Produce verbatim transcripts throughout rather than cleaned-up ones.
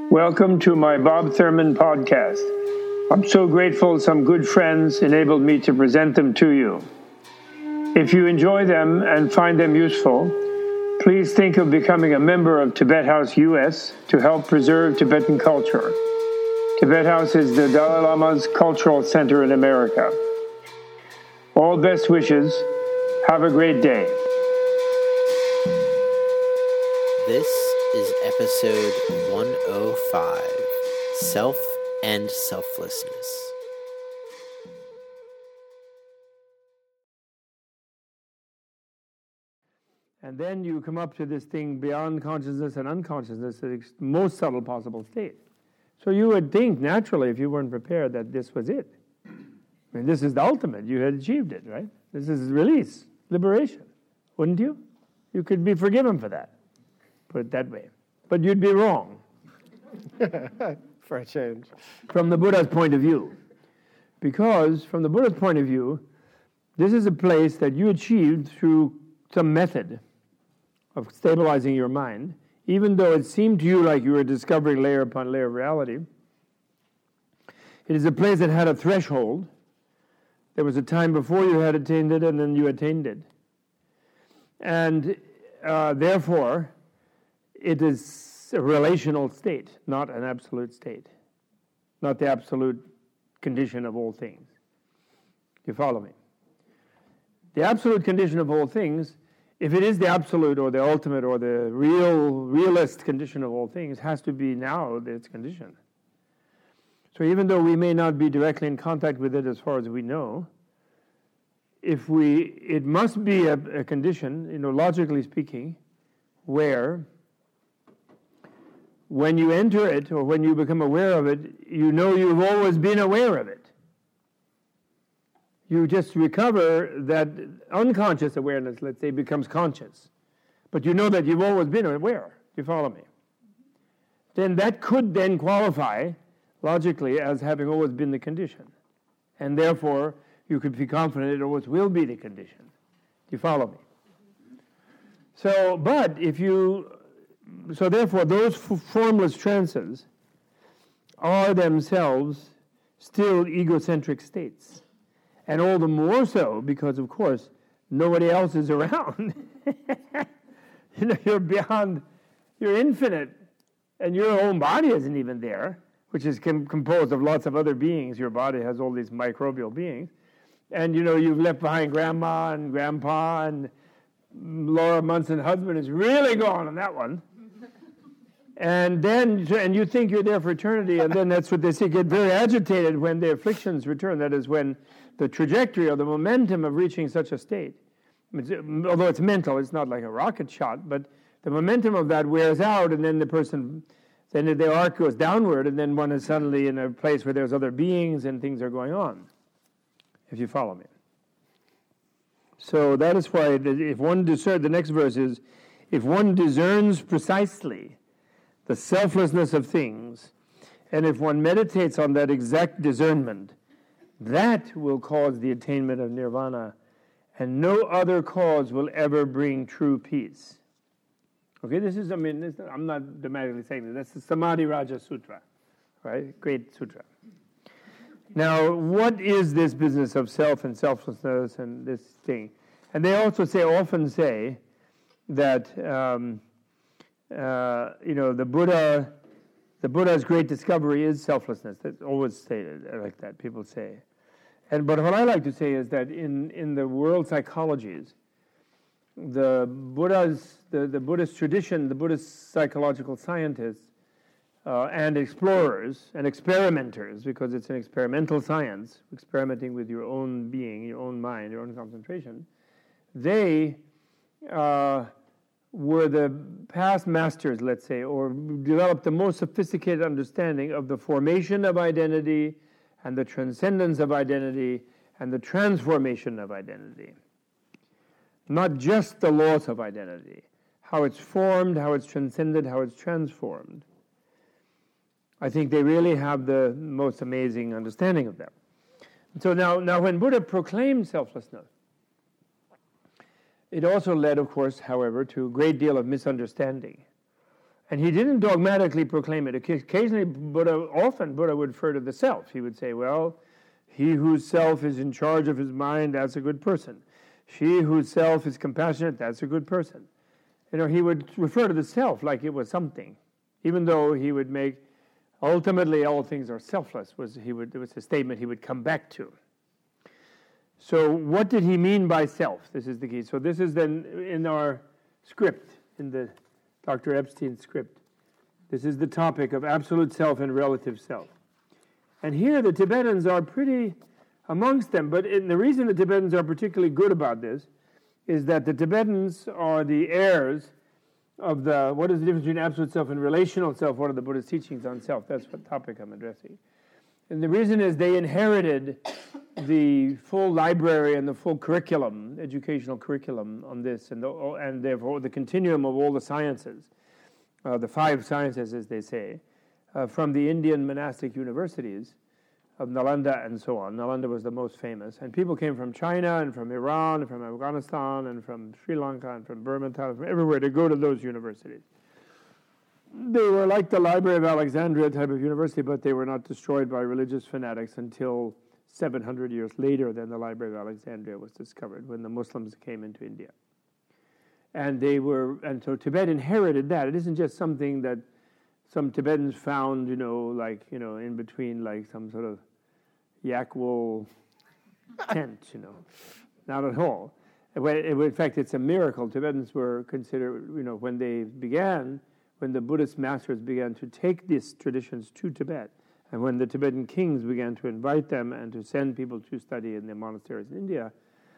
Welcome to my Bob Thurman podcast. I'm so grateful some good friends enabled me to present them to you. If you enjoy them and find them useful, please think of becoming a member of Tibet House U S to help preserve Tibetan culture. Tibet House is the Dalai Lama's cultural center in America. All best wishes. Have a great day. This is episode one oh five, Self and Selflessness. And then you come up to this thing beyond consciousness and unconsciousness, the most subtle possible state. So you would think, naturally, if you weren't prepared, that this was it. I mean, this is the ultimate. You had achieved it, right? This is release, liberation, wouldn't you? You could be forgiven for that, put it that way. But you'd be wrong. For a change. From the Buddha's point of view. Because from the Buddha's point of view, this is a place that you achieved through some method of stabilizing your mind, even though it seemed to you like you were discovering layer upon layer of reality. It is a place that had a threshold. There was a time before you had attained it, and then you attained it. And uh, therefore, it is a relational state, not an absolute state, not the absolute condition of all things. You follow me? The absolute condition of all things, if it is the absolute or the ultimate or the real, realist condition of all things, has to be now its condition. So even though we may not be directly in contact with it as far as we know, if we, it must be a, a condition, you know, logically speaking, where when you enter it or when you become aware of it, you know you've always been aware of it. You just recover that unconscious awareness, let's say, becomes conscious. But you know that you've always been aware. Do you follow me? Then that could then qualify, logically, as having always been the condition. And therefore, you could be confident it always will be the condition. Do you follow me? So, but if you, so therefore, those f- formless trances are themselves still egocentric states. And all the more so because, of course, nobody else is around. You know, you're beyond, you're infinite, and your own body isn't even there, which is com- composed of lots of other beings. Your body has all these microbial beings. And, you know, you've left behind grandma and grandpa, and Laura Munson's husband is really gone on that one. And then, and you think you're there for eternity, and then that's what they say, get very agitated when the afflictions return. That is when the trajectory or the momentum of reaching such a state, although it's mental, it's not like a rocket shot, but the momentum of that wears out, and then the person, then the arc goes downward, and then one is suddenly in a place where there's other beings and things are going on, if you follow me. So that is why if one discerns, the next verse is, if one discerns precisely the selflessness of things, and if one meditates on that exact discernment, that will cause the attainment of nirvana, and no other cause will ever bring true peace. Okay, this is, I mean, this, I'm not dramatically saying this. That's the Samadhi Raja Sutra, right? Great sutra. Now, what is this business of self and selflessness and this thing? And they also say, often say, that, um, uh, you know, the Buddha, the Buddha's great discovery is selflessness. That's always stated like that, people say. And but what I like to say is that in, in the world psychologies, the Buddha's the, the Buddhist tradition, the Buddhist psychological scientists uh, and explorers and experimenters, because it's an experimental science, experimenting with your own being, your own mind, your own concentration, they uh, were the past masters, let's say, or developed the most sophisticated understanding of the formation of identity and the transcendence of identity and the transformation of identity. Not just the loss of identity, how it's formed, how it's transcended, how it's transformed. I think they really have the most amazing understanding of that. So now, now when Buddha proclaimed selflessness, it also led, of course, however, to a great deal of misunderstanding. And he didn't dogmatically proclaim it. Occasionally, Buddha, often Buddha would refer to the self. He would say, well, he whose self is in charge of his mind, that's a good person. She whose self is compassionate, that's a good person. You know, he would refer to the self like it was something, even though he would make, ultimately all things are selfless, was he would, it was a statement he would come back to. So what did he mean by self? This is the key. So this is then in our script, in the Doctor Epstein script. This is the topic of absolute self and relative self. And here the Tibetans are pretty amongst them, but in, the reason the Tibetans are particularly good about this is that the Tibetans are the heirs of the, what is the difference between absolute self and relational self? What are the Buddha's teachings on self? That's what topic I'm addressing. And the reason is they inherited the full library and the full curriculum, educational curriculum on this, and, the, and therefore the continuum of all the sciences, uh, the five sciences, as they say, uh, from the Indian monastic universities of Nalanda and so on. Nalanda was the most famous. And people came from China and from Iran and from Afghanistan and from Sri Lanka and from Burma, from everywhere to go to those universities. They were like the Library of Alexandria type of university, but they were not destroyed by religious fanatics until seven hundred years later than the Library of Alexandria was discovered, when the Muslims came into India. And they were, and so Tibet inherited that. It isn't just something that some Tibetans found, you know, like, you know, in between like some sort of yak wool tent, you know. Not at all. In fact, it's a miracle. Tibetans were considered, you know, when they began, when the Buddhist masters began to take these traditions to Tibet, and when the Tibetan kings began to invite them and to send people to study in their monasteries in India,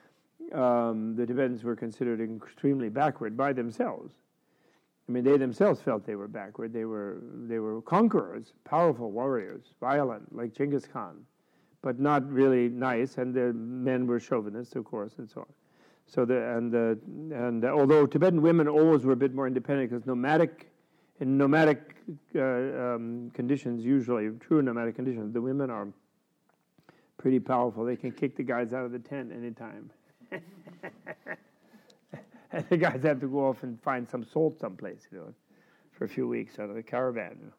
um, the Tibetans were considered extremely backward by themselves. I mean, they themselves felt they were backward. They were they were conquerors, powerful warriors, violent, like Genghis Khan, but not really nice, and the men were chauvinists, of course, and so on. So the and the and uh, although Tibetan women always were a bit more independent, because nomadic in nomadic uh, um, conditions, usually true nomadic conditions, the women are pretty powerful. They can kick the guys out of the tent anytime. And the guys have to go off and find some salt someplace, you know, for a few weeks out of the caravan. You know.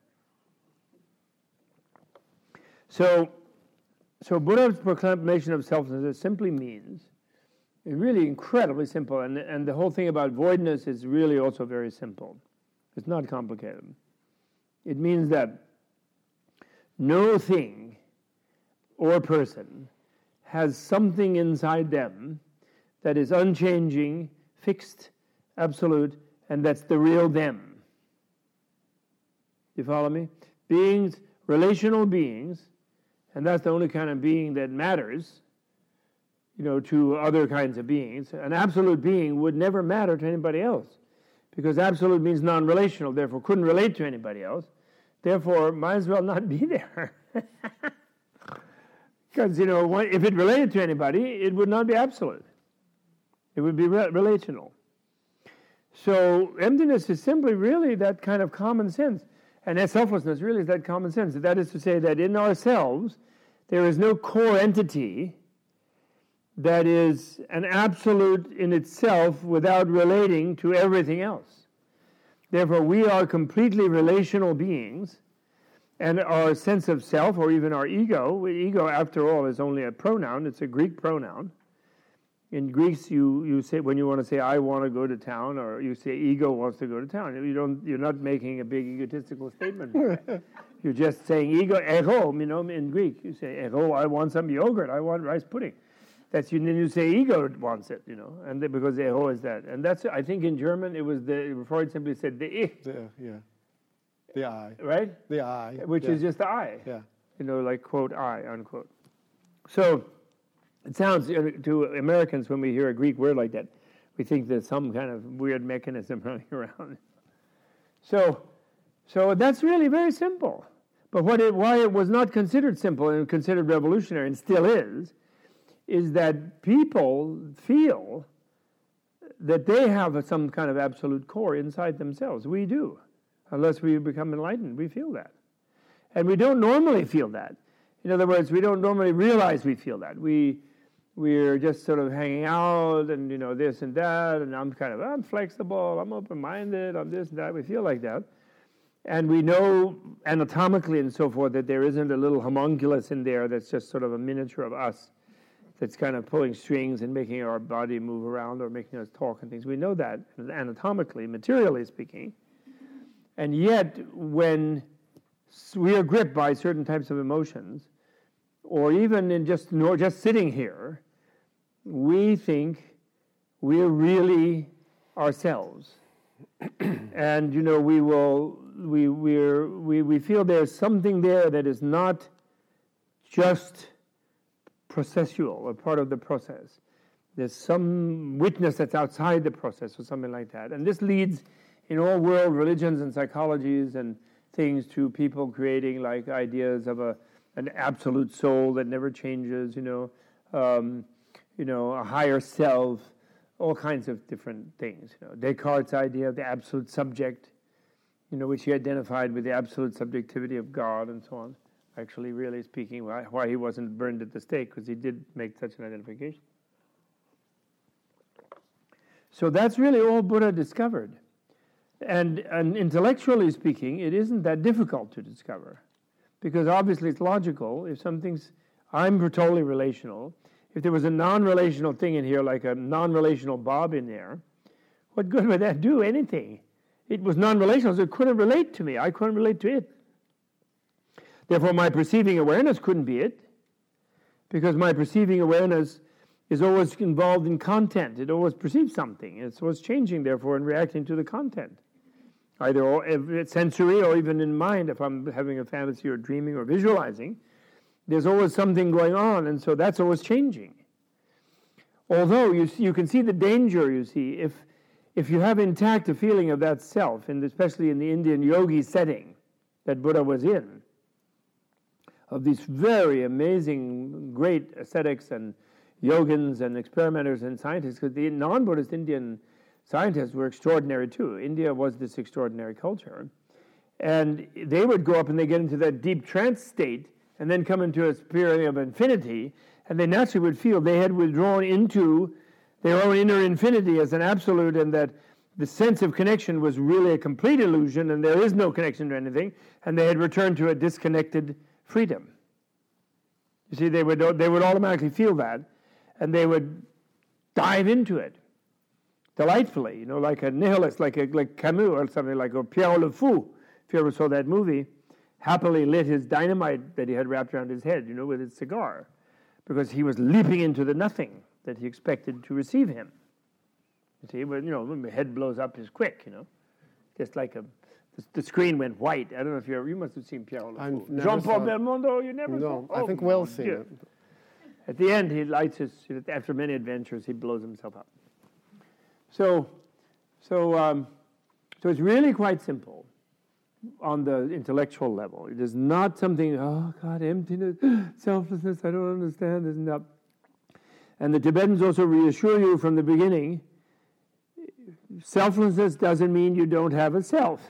So, so Buddha's proclamation of selflessness simply means, it's really incredibly simple, and and the whole thing about voidness is really also very simple. It's not complicated. It means that no thing or person has something inside them that is unchanging, fixed, absolute, and that's the real them. You follow me? Beings, relational beings, and that's the only kind of being that matters, you know, to other kinds of beings. An absolute being would never matter to anybody else, because absolute means non-relational, therefore couldn't relate to anybody else, therefore might as well not be there. Because, you know, if it related to anybody, it would not be absolute. It would be re- relational. So emptiness is simply really that kind of common sense. And that selflessness really is that common sense. That is to say that in ourselves, there is no core entity that is an absolute in itself without relating to everything else. Therefore, we are completely relational beings, and our sense of self, or even our ego, ego, after all, is only a pronoun. It's a Greek pronoun. In Greeks, you, you say, when you want to say, I want to go to town, or you say, ego wants to go to town, you don't, you're not making a big egotistical statement. You're just saying ego, ego, you know, in Greek. You say, ego, I want some yogurt, I want rice pudding. That's you. Then you say ego wants it, you know, and then, because ego is that. And that's, I think in German, it was the, Freud simply said the ich. The, yeah. The I. Right? The I. Which yeah. is just the I. Yeah. You know, like, quote, I, unquote. So, it sounds, to Americans, when we hear a Greek word like that, we think there's some kind of weird mechanism running around. So, so that's really very simple. But what it, why it was not considered simple and considered revolutionary, and still is, is that people feel that they have some kind of absolute core inside themselves. We do. Unless we become enlightened, we feel that. And we don't normally feel that. In other words, we don't normally realize we feel that. We, we're just sort of hanging out and, you know, this and that, and I'm kind of, I'm flexible, I'm open-minded, I'm this and that. We feel like that. And we know anatomically and so forth that there isn't a little homunculus in there that's just sort of a miniature of us that's kind of pulling strings and making our body move around or making us talk and things. We know that anatomically, materially speaking. And yet, when we are gripped by certain types of emotions, or even in just nor just sitting here, we think we're really ourselves. And you know, we will we we're, we we feel there's something there that is not just processual or part of the process. There's some witness that's outside the process or something like that. And this leads in all world religions and psychologies and things to people creating like ideas of a an absolute soul that never changes, you know, um, you know, a higher self, all kinds of different things. You know, Descartes' idea of the absolute subject, you know, which he identified with the absolute subjectivity of God and so on. Actually, really speaking, why, why he wasn't burned at the stake, because he did make such an identification. So that's really all Buddha discovered. And, and intellectually speaking, it isn't that difficult to discover, because obviously it's logical. If something's, I'm totally relational. If there was a non-relational thing in here, like a non-relational Bob in there, what good would that do? Anything. It was non-relational, so it couldn't relate to me. I couldn't relate to it. Therefore, my perceiving awareness couldn't be it, because my perceiving awareness is always involved in content. It always perceives something. It's always changing, therefore, and reacting to the content, either sensory or even in mind. If I'm having a fantasy or dreaming or visualizing, there's always something going on, and so that's always changing. Although you you can see the danger, you see, if if you have intact a feeling of that self, and especially in the Indian yogi setting that Buddha was in, of these very amazing, great ascetics and yogins and experimenters and scientists, because the non-Buddhist Indian scientists were extraordinary too. India was this extraordinary culture. And they would go up and they get into that deep trance state and then come into a spirit of infinity, and they naturally would feel they had withdrawn into their own inner infinity as an absolute, and that the sense of connection was really a complete illusion and there is no connection to anything, and they had returned to a disconnected freedom. You see, they would they would automatically feel that, and they would dive into it delightfully, you know, like a nihilist, like a, like Camus or something, like or Pierre Le Fou, if you ever saw that movie, happily lit his dynamite that he had wrapped around his head, you know, with his cigar, because he was leaping into the nothing that he expected to receive him. You see, when, you know, when the head blows up is quick, you know, just like a, the, the screen went white. I don't know if you ever, you must have seen Pierre Le Fou. Jean-Paul Belmondo, you never no, saw? I Oh, think Will seen it. At the end, he lights his, after many adventures, he blows himself up. So, so, um, so it's really quite simple on the intellectual level. It is not something, oh God, emptiness, selflessness, I don't understand, isn't that? And the Tibetans also reassure you from the beginning, selflessness doesn't mean you don't have a self.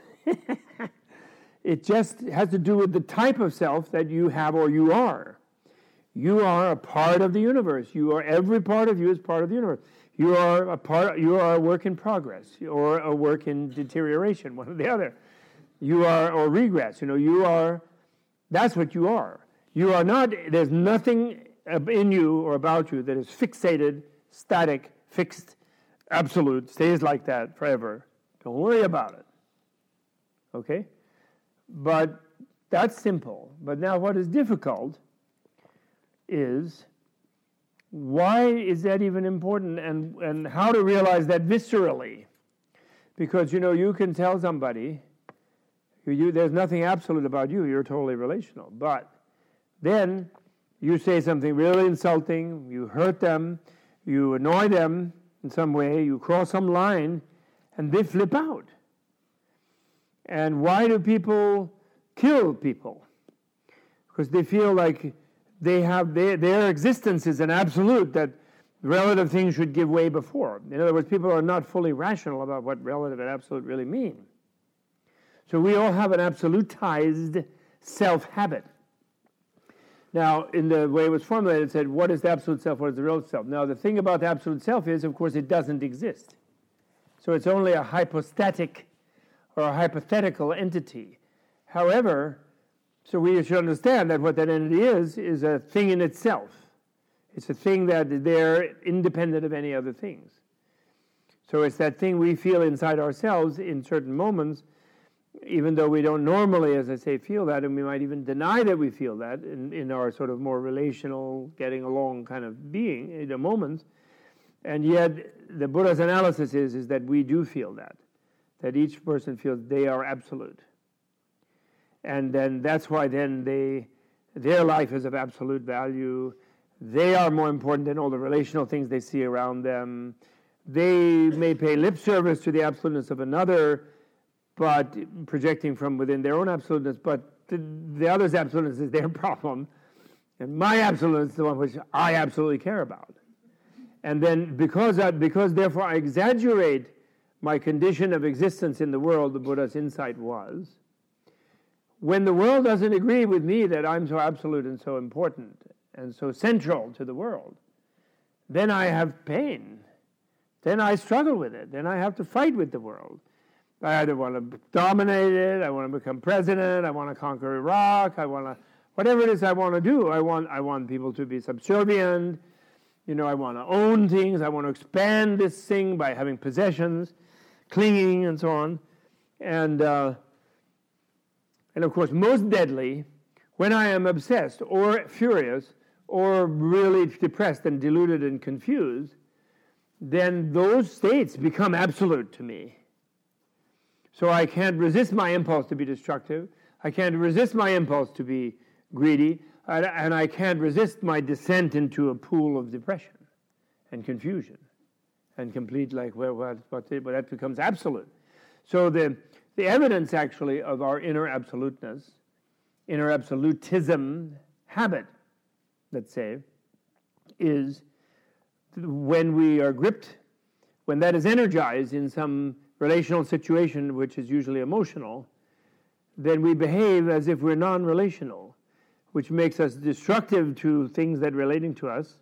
It just has to do with the type of self that you have or you are. You are a part of the universe. You are, every part of you is part of the universe. You are a part. You are a work in progress, or a work in deterioration, one or the other. You are, or regress. You know, you are. That's what you are. You are not. There's nothing in you or about you that is fixated, static, fixed, absolute, stays like that forever. Don't worry about it. Okay? But that's simple. But now what is difficult is, why is that even important, and, and how to realize that viscerally? Because, you know, you can tell somebody, you, you, there's nothing absolute about you, you're totally relational. But then you say something really insulting, you hurt them, you annoy them in some way, you cross some line, and they flip out. And why do people kill people? Because they feel like they have their, their existence is an absolute that relative things should give way before. In other words, people are not fully rational about what relative and absolute really mean. So we all have an absolutized self-habit. Now, in the way it was formulated, it said, what is the absolute self, what is the real self? Now, the thing about the absolute self is, of course, it doesn't exist. So it's only a hypostatic or a hypothetical entity. However, so we should understand that what that entity is, is a thing in itself. It's a thing that is there independent of any other things. So it's that thing we feel inside ourselves in certain moments, even though we don't normally, as I say, feel that, and we might even deny that we feel that in, in our sort of more relational, getting along kind of being in the moments. And yet, the Buddha's analysis is, is that we do feel that, that each person feels they are absolute. And then that's why then they, their life is of absolute value. They are more important than all the relational things they see around them. They may pay lip service to the absoluteness of another, but projecting from within their own absoluteness, but the, the other's absoluteness is their problem. And my absoluteness is the one which I absolutely care about. And then because, I, because therefore I exaggerate my condition of existence in the world, the Buddha's insight was, when the world doesn't agree with me that I'm so absolute and so important and so central to the world, then I have pain. Then I struggle with it. Then I have to fight with the world. I either want to dominate it, I want to become president, I want to conquer Iraq, I want to, whatever it is I want to do, I want, I want people to be subservient, you know, I want to own things, I want to expand this thing by having possessions, clinging and so on. And, uh, and of course, most deadly, when I am obsessed or furious or really depressed and deluded and confused, then those states become absolute to me. So I can't resist my impulse to be destructive. I can't resist my impulse to be greedy. And I can't resist my descent into a pool of depression and confusion and complete, like, well, what, what, but that becomes absolute. So the, the evidence, actually, of our inner absoluteness, inner absolutism habit, let's say, is when we are gripped, when that is energized in some relational situation, which is usually emotional, then we behave as if we're non-relational, which makes us destructive to things that are relating to us,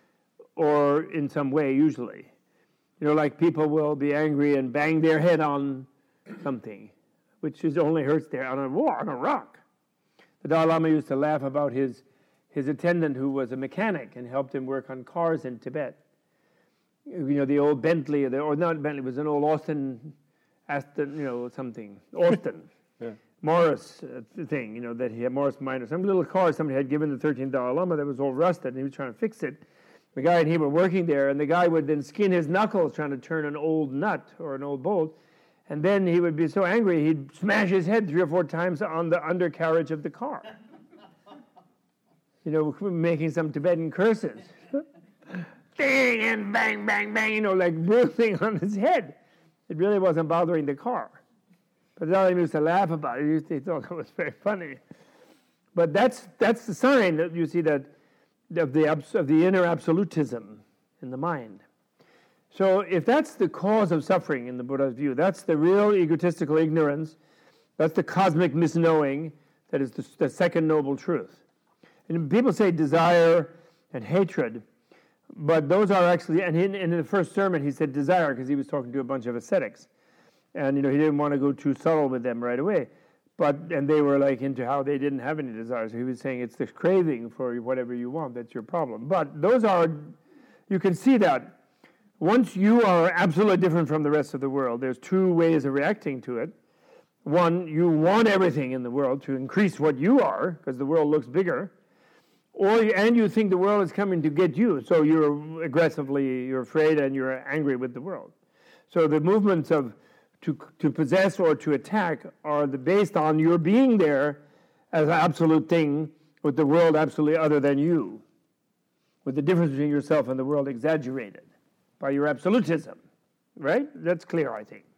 or in some way, usually. You know, like people will be angry and bang their head on something, which is only hurts their, on a wall, on a rock. The Dalai Lama used to laugh about his his attendant who was a mechanic and helped him work on cars in Tibet. You know, the old Bentley, the, or not Bentley, it was an old Austin, Aston, you know, something, Austin, Yeah. Morris uh, thing, you know, that he had, Morris Minor, some little car somebody had given the thirteenth Dalai Lama that was all rusted, and he was trying to fix it. The guy and he were working there, and the guy would then skin his knuckles trying to turn an old nut or an old bolt, and then he would be so angry he'd smash his head three or four times on the undercarriage of the car. You know, making some Tibetan curses. Ding and bang, bang, bang, you know, like bruising on his head. It really wasn't bothering the car. But Dalai Lama used to laugh about it. He thought it was very funny. But that's that's the sign that you see that of the of the inner absolutism in the mind. So if that's the cause of suffering in the Buddha's view, that's the real egotistical ignorance, that's the cosmic misknowing, that is the, the second noble truth. And people say desire and hatred, but those are actually, and in, in the first sermon he said desire because he was talking to a bunch of ascetics. And, you know, he didn't want to go too subtle with them right away. But, and they were like into how they didn't have any desires. So he was saying it's this craving for whatever you want, that's your problem. But those are, you can see that once you are absolutely different from the rest of the world, there's two ways of reacting to it. One, you want everything in the world to increase what you are, because the world looks bigger. Or, and you think the world is coming to get you, so you're aggressively, you're afraid and you're angry with the world. So the movements of to to possess or to attack are the, based on your being there as an absolute thing with the world absolutely other than you, with the difference between yourself and the world exaggerated by your absolutism, right? That's clear, I think.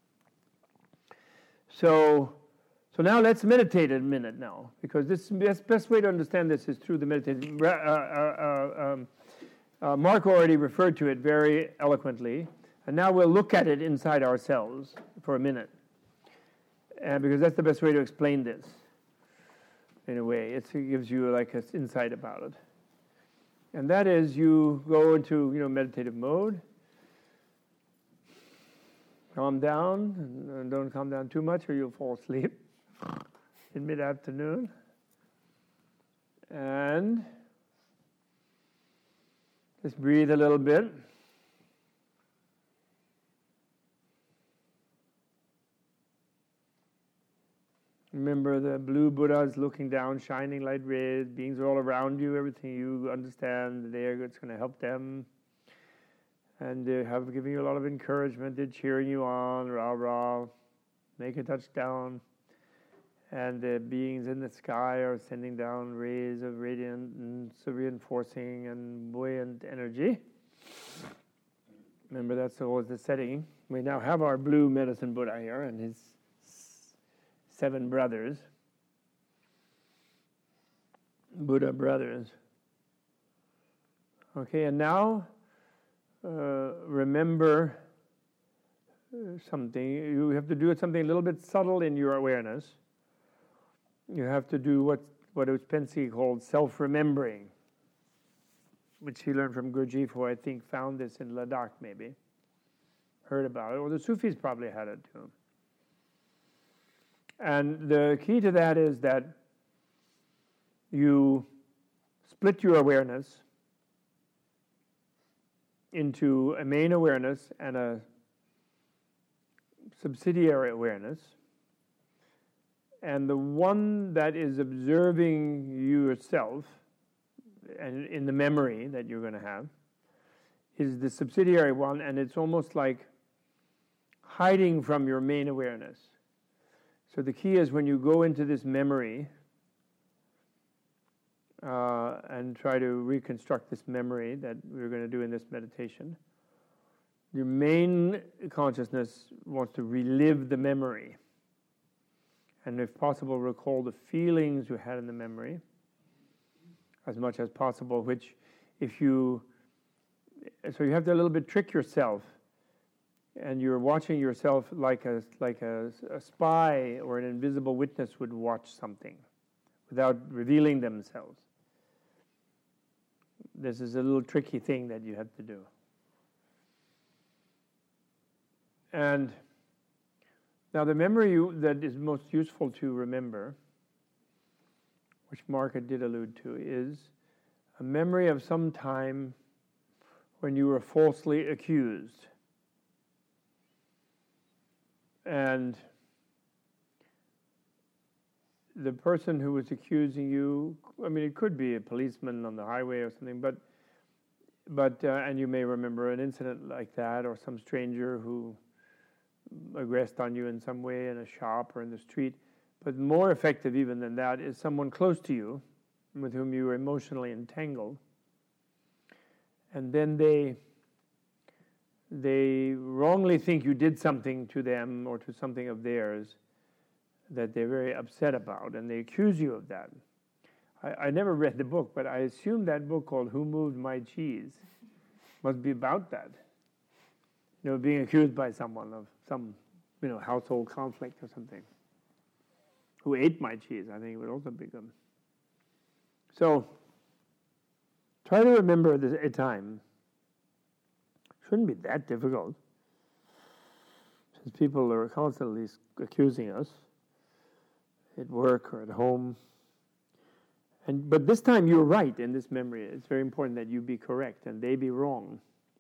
So... So now let's meditate a minute now, because this best, best way to understand this is through the meditation. Uh, uh, uh, um, uh, Mark already referred to it very eloquently, and now we'll look at it inside ourselves for a minute, uh, because that's the best way to explain this, in a way. It's, it gives you like an insight about it. And that is you go into, you know, meditative mode, calm down, and don't calm down too much or you'll fall asleep. in mid-afternoon. And just breathe a little bit. Remember the blue Buddha is looking down, shining light rays, beings are all around you, everything you understand, they're, it's going to help them. And they have giving you a lot of encouragement, they're cheering you on, rah, rah, make a touchdown. And the beings in the sky are sending down rays of radiant and so reinforcing and buoyant energy. Remember, that's always the setting. We now have our blue medicine Buddha here and his seven brothers, Buddha brothers. Okay, and now uh, remember something. You have to do something a little bit subtle in your awareness. You have to do what what Uspensky called self-remembering, which he learned from Gurdjieff, who I think found this in Ladakh maybe, heard about it, or the Sufis probably had it too. And the key to that is that you split your awareness into a main awareness and a subsidiary awareness. And the one that is observing you yourself, and in the memory that you're going to have, is the subsidiary one, and it's almost like hiding from your main awareness. So the key is when you go into this memory uh, and try to reconstruct this memory that we're going to do in this meditation, your main consciousness wants to relive the memory. And if possible, recall the feelings you had in the memory as much as possible, which if you, so you have to a little bit trick yourself, and you're watching yourself like a like a, a spy or an invisible witness would watch something without revealing themselves. This is a little tricky thing that you have to do. And now the memory you, that is most useful to remember, which Mark did allude to, is a memory of some time when you were falsely accused. And the person who was accusing you, I mean, it could be a policeman on the highway or something, but, but uh, and you may remember an incident like that, or some stranger who aggressed on you in some way in a shop or in the street. But more effective even than that is someone close to you with whom you were emotionally entangled. And then they they wrongly think you did something to them or to something of theirs that they're very upset about, and they accuse you of that. I, I never read the book, but I assume that book called Who Moved My Cheese must be about that. You know, being accused by someone of some, you know, household conflict or something. Who ate my cheese, I think it would also be good. So, try to remember this, a time. Shouldn't be that difficult, since people are constantly accusing us at work or at home. And but this time you're right in this memory. It's very important that you be correct and they be wrong.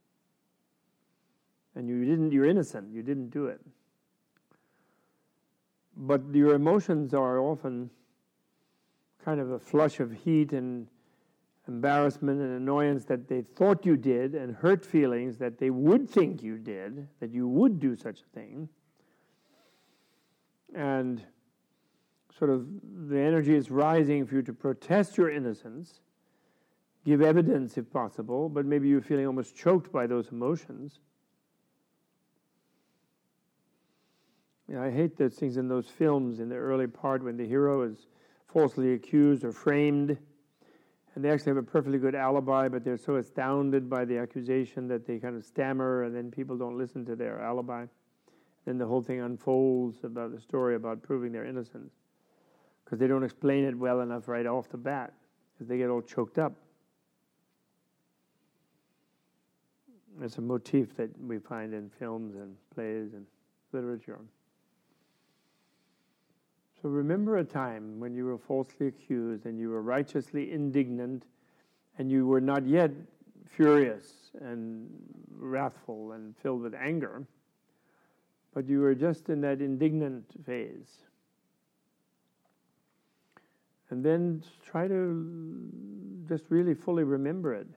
And you didn't, you're innocent, you didn't do it. But your emotions are often kind of a flush of heat and embarrassment and annoyance that they thought you did, and hurt feelings that they would think you did, that you would do such a thing. And sort of the energy is rising for you to protest your innocence, give evidence if possible, but maybe you're feeling almost choked by those emotions. Yeah, I hate those things in those films in the early part when the hero is falsely accused or framed, and they actually have a perfectly good alibi, but they're so astounded by the accusation that they kind of stammer, and then people don't listen to their alibi. Then the whole thing unfolds about the story about proving their innocence, because they don't explain it well enough right off the bat, because they get all choked up. It's a motif that we find in films and plays and literature. So remember a time when you were falsely accused and you were righteously indignant and you were not yet furious and wrathful and filled with anger, but you were just in that indignant phase. And then try to just really fully remember it.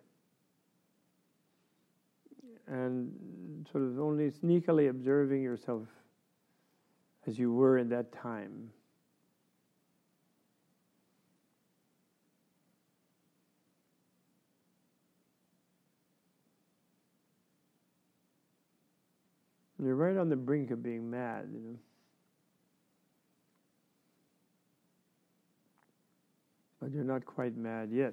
And sort of only sneakily observing yourself as you were in that time. You're right on the brink of being mad, you know. But you're not quite mad yet.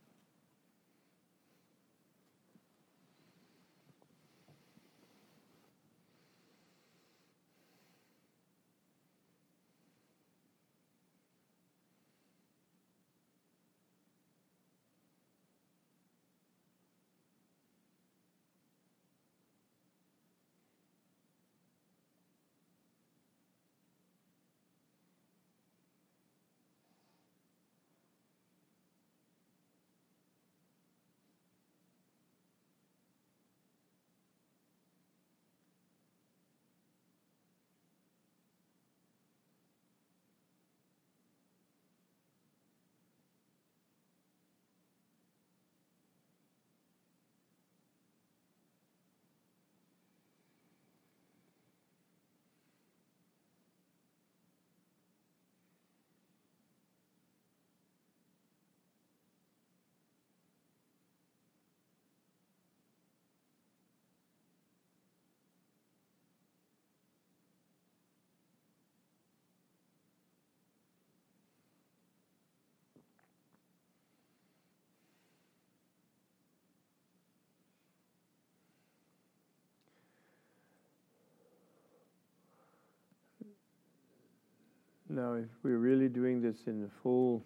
Now, if we're really doing this in the full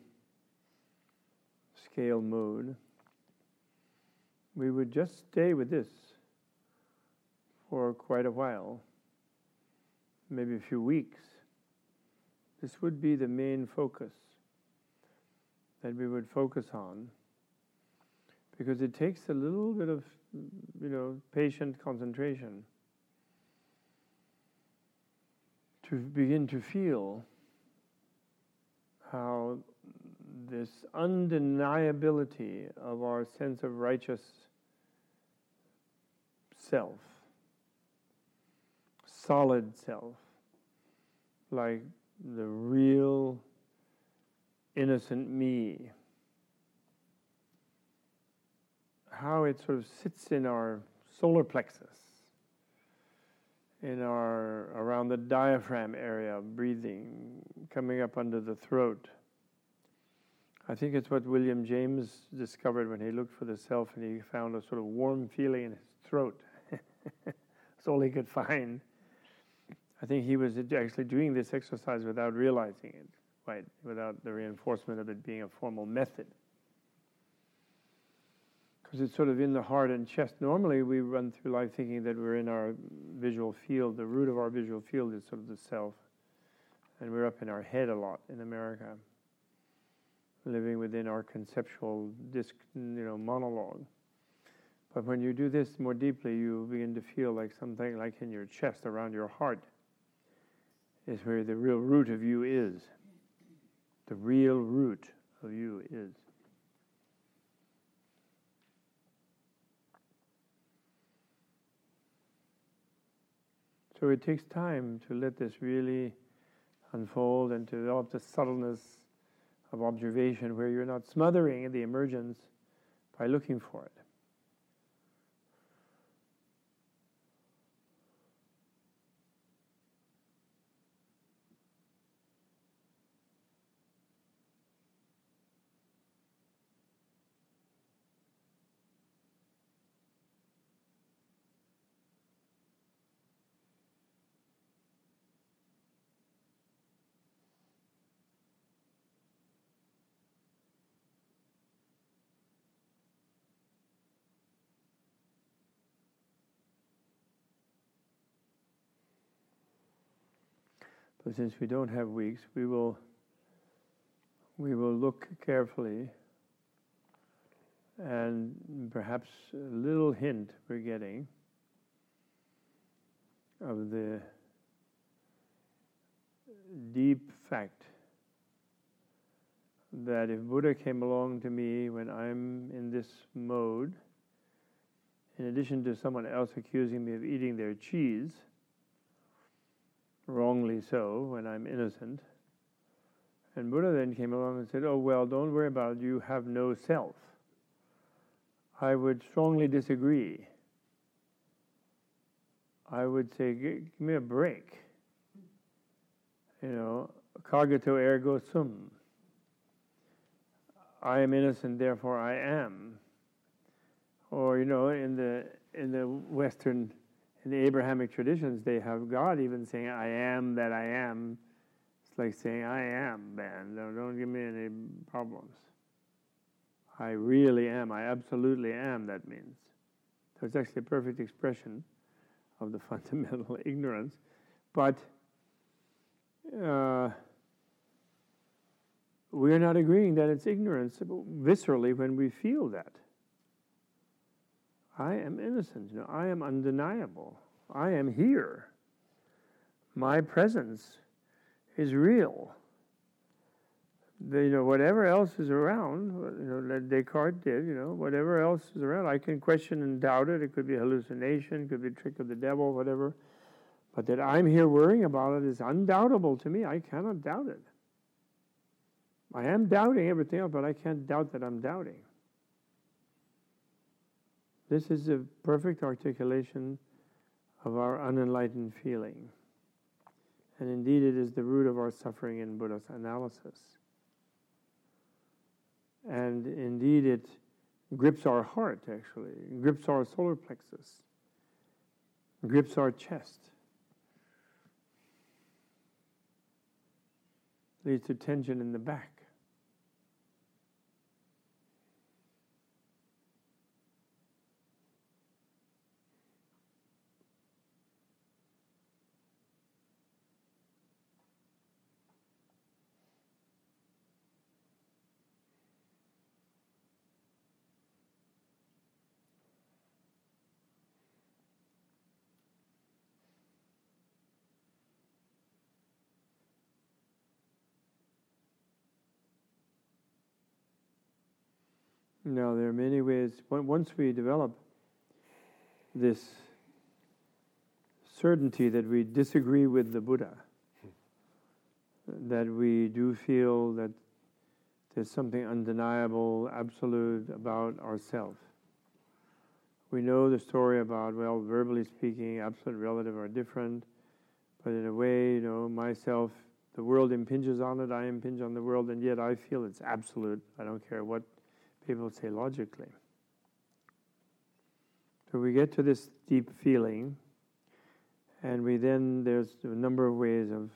scale mode, we would just stay with this for quite a while, maybe a few weeks. This would be the main focus that we would focus on, because it takes a little bit of, you know, patient concentration to begin to feel how this undeniability of our sense of righteous self, solid self, like the real innocent me, how it sort of sits in our solar plexus, in our, around the diaphragm area of breathing, coming up under the throat. I think it's what William James discovered when he looked for the self and he found a sort of warm feeling in his throat. That's all he could find. I think he was actually doing this exercise without realizing it, right? Without the reinforcement of it being a formal method. Because it's sort of in the heart and chest. Normally we run through life thinking that we're in our visual field. The root of our visual field is sort of the self. And we're up in our head a lot in America, living within our conceptual disc, you know, monologue. But when you do this more deeply, you begin to feel like something like in your chest, around your heart, is where the real root of you is. The real root of you is. So it takes time to let this really unfold and to develop the subtleness of observation where you're not smothering the emergence by looking for it. But since we don't have weeks, we will we will look carefully, and perhaps a little hint we're getting of the deep fact that if Buddha came along to me when I'm in this mode, in addition to someone else accusing me of eating their cheese, wrongly so, when I'm innocent, and Buddha then came along and said, oh, well, don't worry about it, you have no self, I would strongly disagree. I would say, give me a break. You know, cogito ergo sum. I am innocent, therefore I am. Or, you know, in the in the Western, in the Abrahamic traditions, they have God even saying, I am that I am. It's like saying, I am, man. Don't, don't give me any problems. I really am. I absolutely am, that means. So it's actually a perfect expression of the fundamental ignorance. But uh, we're not agreeing that it's ignorance viscerally when we feel that. I am innocent. You know, I am undeniable. I am here. My presence is real. The, you know, whatever else is around, you know, that Descartes did, you know, whatever else is around, I can question and doubt it. It could be hallucination, it could be a trick of the devil, whatever. But that I'm here worrying about it is undoubtable to me. I cannot doubt it. I am doubting everything else, but I can't doubt that I'm doubting. This is a perfect articulation of our unenlightened feeling. And indeed, it is the root of our suffering in Buddha's analysis. And indeed, it grips our heart, actually. It grips our solar plexus. It grips our chest. Leads to tension in the back. Now, there are many ways. Once we develop this certainty that we disagree with the Buddha, that we do feel that there's something undeniable, absolute about ourselves. We know the story about, well, verbally speaking, absolute and relative are different, but in a way, you know, myself, the world impinges on it, I impinge on the world, and yet I feel it's absolute. I don't care what people say logically. So we get to this deep feeling, and we then, there's a number of ways of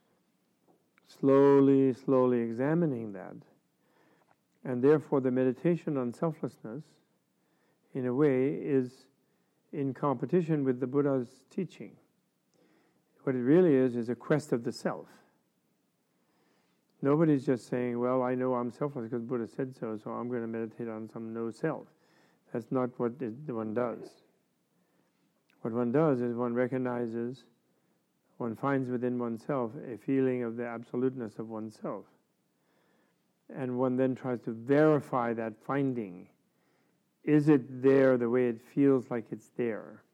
slowly, slowly examining that. And therefore the meditation on selflessness, in a way, is in competition with the Buddha's teaching. What it really is, is a quest of the self. Nobody's just saying, well, I know I'm selfless because Buddha said so, so I'm going to meditate on some no self. That's not what it, one does. What one does is one recognizes, one finds within oneself a feeling of the absoluteness of oneself. And one then tries to verify that finding. Is it there the way it feels like it's there?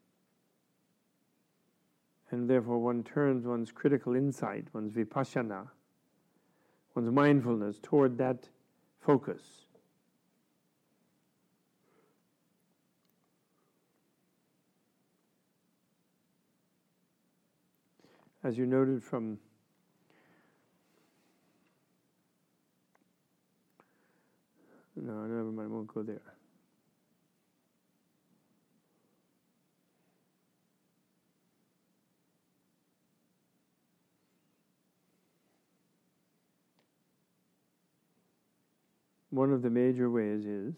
And therefore one turns one's critical insight, one's vipassana, one's mindfulness toward that focus. As you noted from no, never mind, I won't go there. One of the major ways is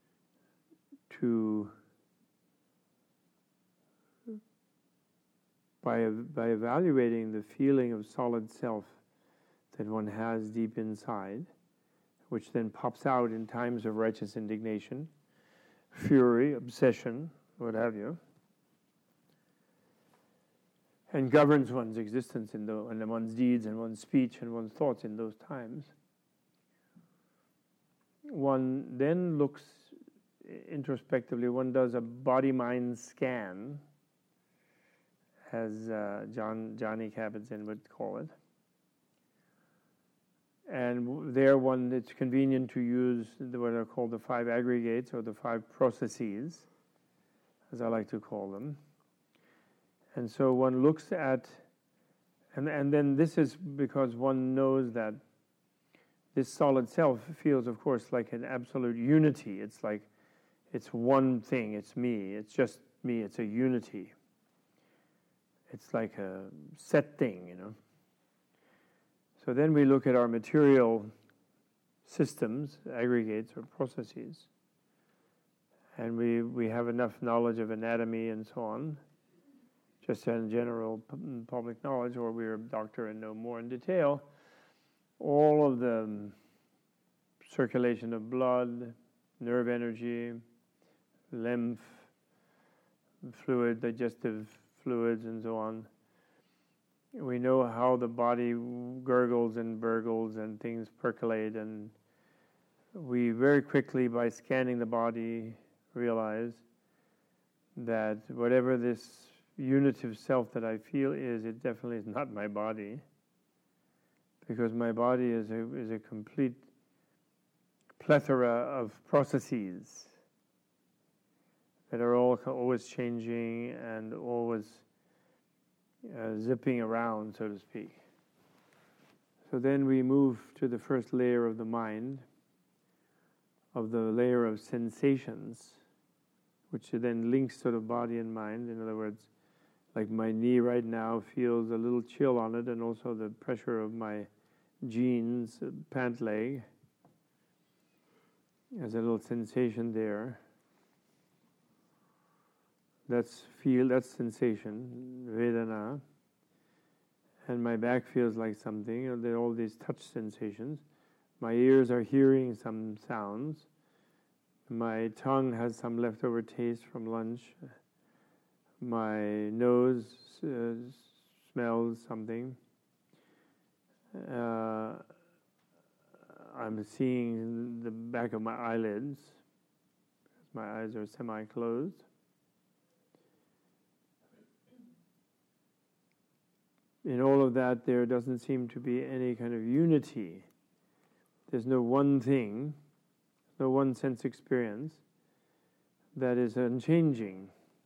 to by, by evaluating the feeling of solid self that one has deep inside, which then pops out in times of righteous indignation, fury, obsession, what have you, and governs one's existence in the, and one's deeds and one's speech and one's thoughts in those times. One then looks introspectively, one does a body-mind scan, as uh, John Johnny Kabat-Zinn would call it. And there one, it's convenient to use what are called the five aggregates, or the five processes, as I like to call them. And so one looks at, and, and then this is because one knows that this solid self feels, of course, like an absolute unity. It's like, it's one thing, it's me, it's just me, it's a unity. It's like a set thing, you know. So then we look at our material systems, aggregates or processes, and we, we have enough knowledge of anatomy and so on, just in general public knowledge, or we're a doctor and know more in detail. All of the circulation of blood, nerve energy, lymph, fluid, digestive fluids, and so on. We know how the body gurgles and burgles and things percolate, and we very quickly, by scanning the body, realize that whatever this unitive self that I feel is, it definitely is not my body, because my body is a, is a complete plethora of processes that are all always changing and always uh, zipping around, so to speak. So then we move to the first layer of the mind, of the layer of sensations, which then links to the body and mind. In other words, like my knee right now feels a little chill on it, and also the pressure of my jeans, uh, pant leg. There's a little sensation there. That's feel, that's sensation, Vedana. And my back feels like something, and there are all these touch sensations. My ears are hearing some sounds. My tongue has some leftover taste from lunch. My nose uh, smells something. Uh, I'm seeing the back of my eyelids. My eyes are semi-closed. In all of that, there doesn't seem to be any kind of unity. There's no one thing, no one sense experience that is unchanging.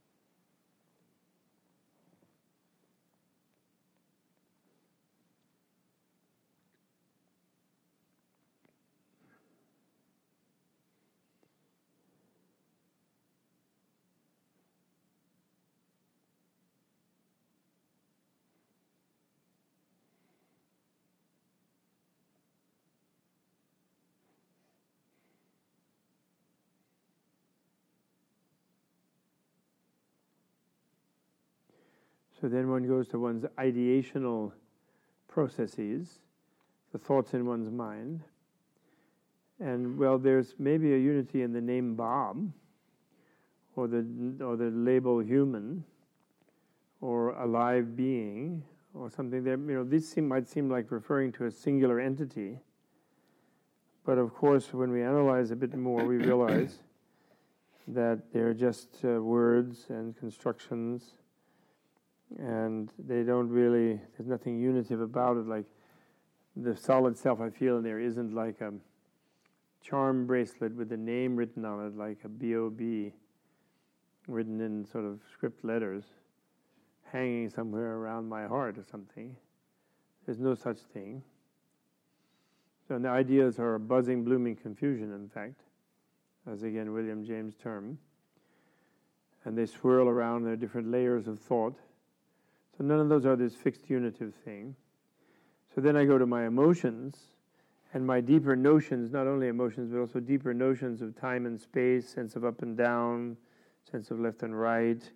So then one goes to one's ideational processes, the thoughts in one's mind. And well, there's maybe a unity in the name Bob, or the or the label human, or alive being, or something that, you know, this seem, might seem like referring to a singular entity. But of course, when we analyze a bit more, we realize that they're just uh, words and constructions, and they don't really, there's nothing unitive about it. Like the solid self I feel in there isn't like a charm bracelet with the name written on it, like a B O B written in sort of script letters, hanging somewhere around my heart or something. There's no such thing. So the ideas are a buzzing, blooming confusion, in fact, as again William James' term. And they swirl around, there are different layers of thought. So none of those are this fixed unitive thing. So then I go to my emotions, and my deeper notions, not only emotions, but also deeper notions of time and space, sense of up and down, sense of left and right,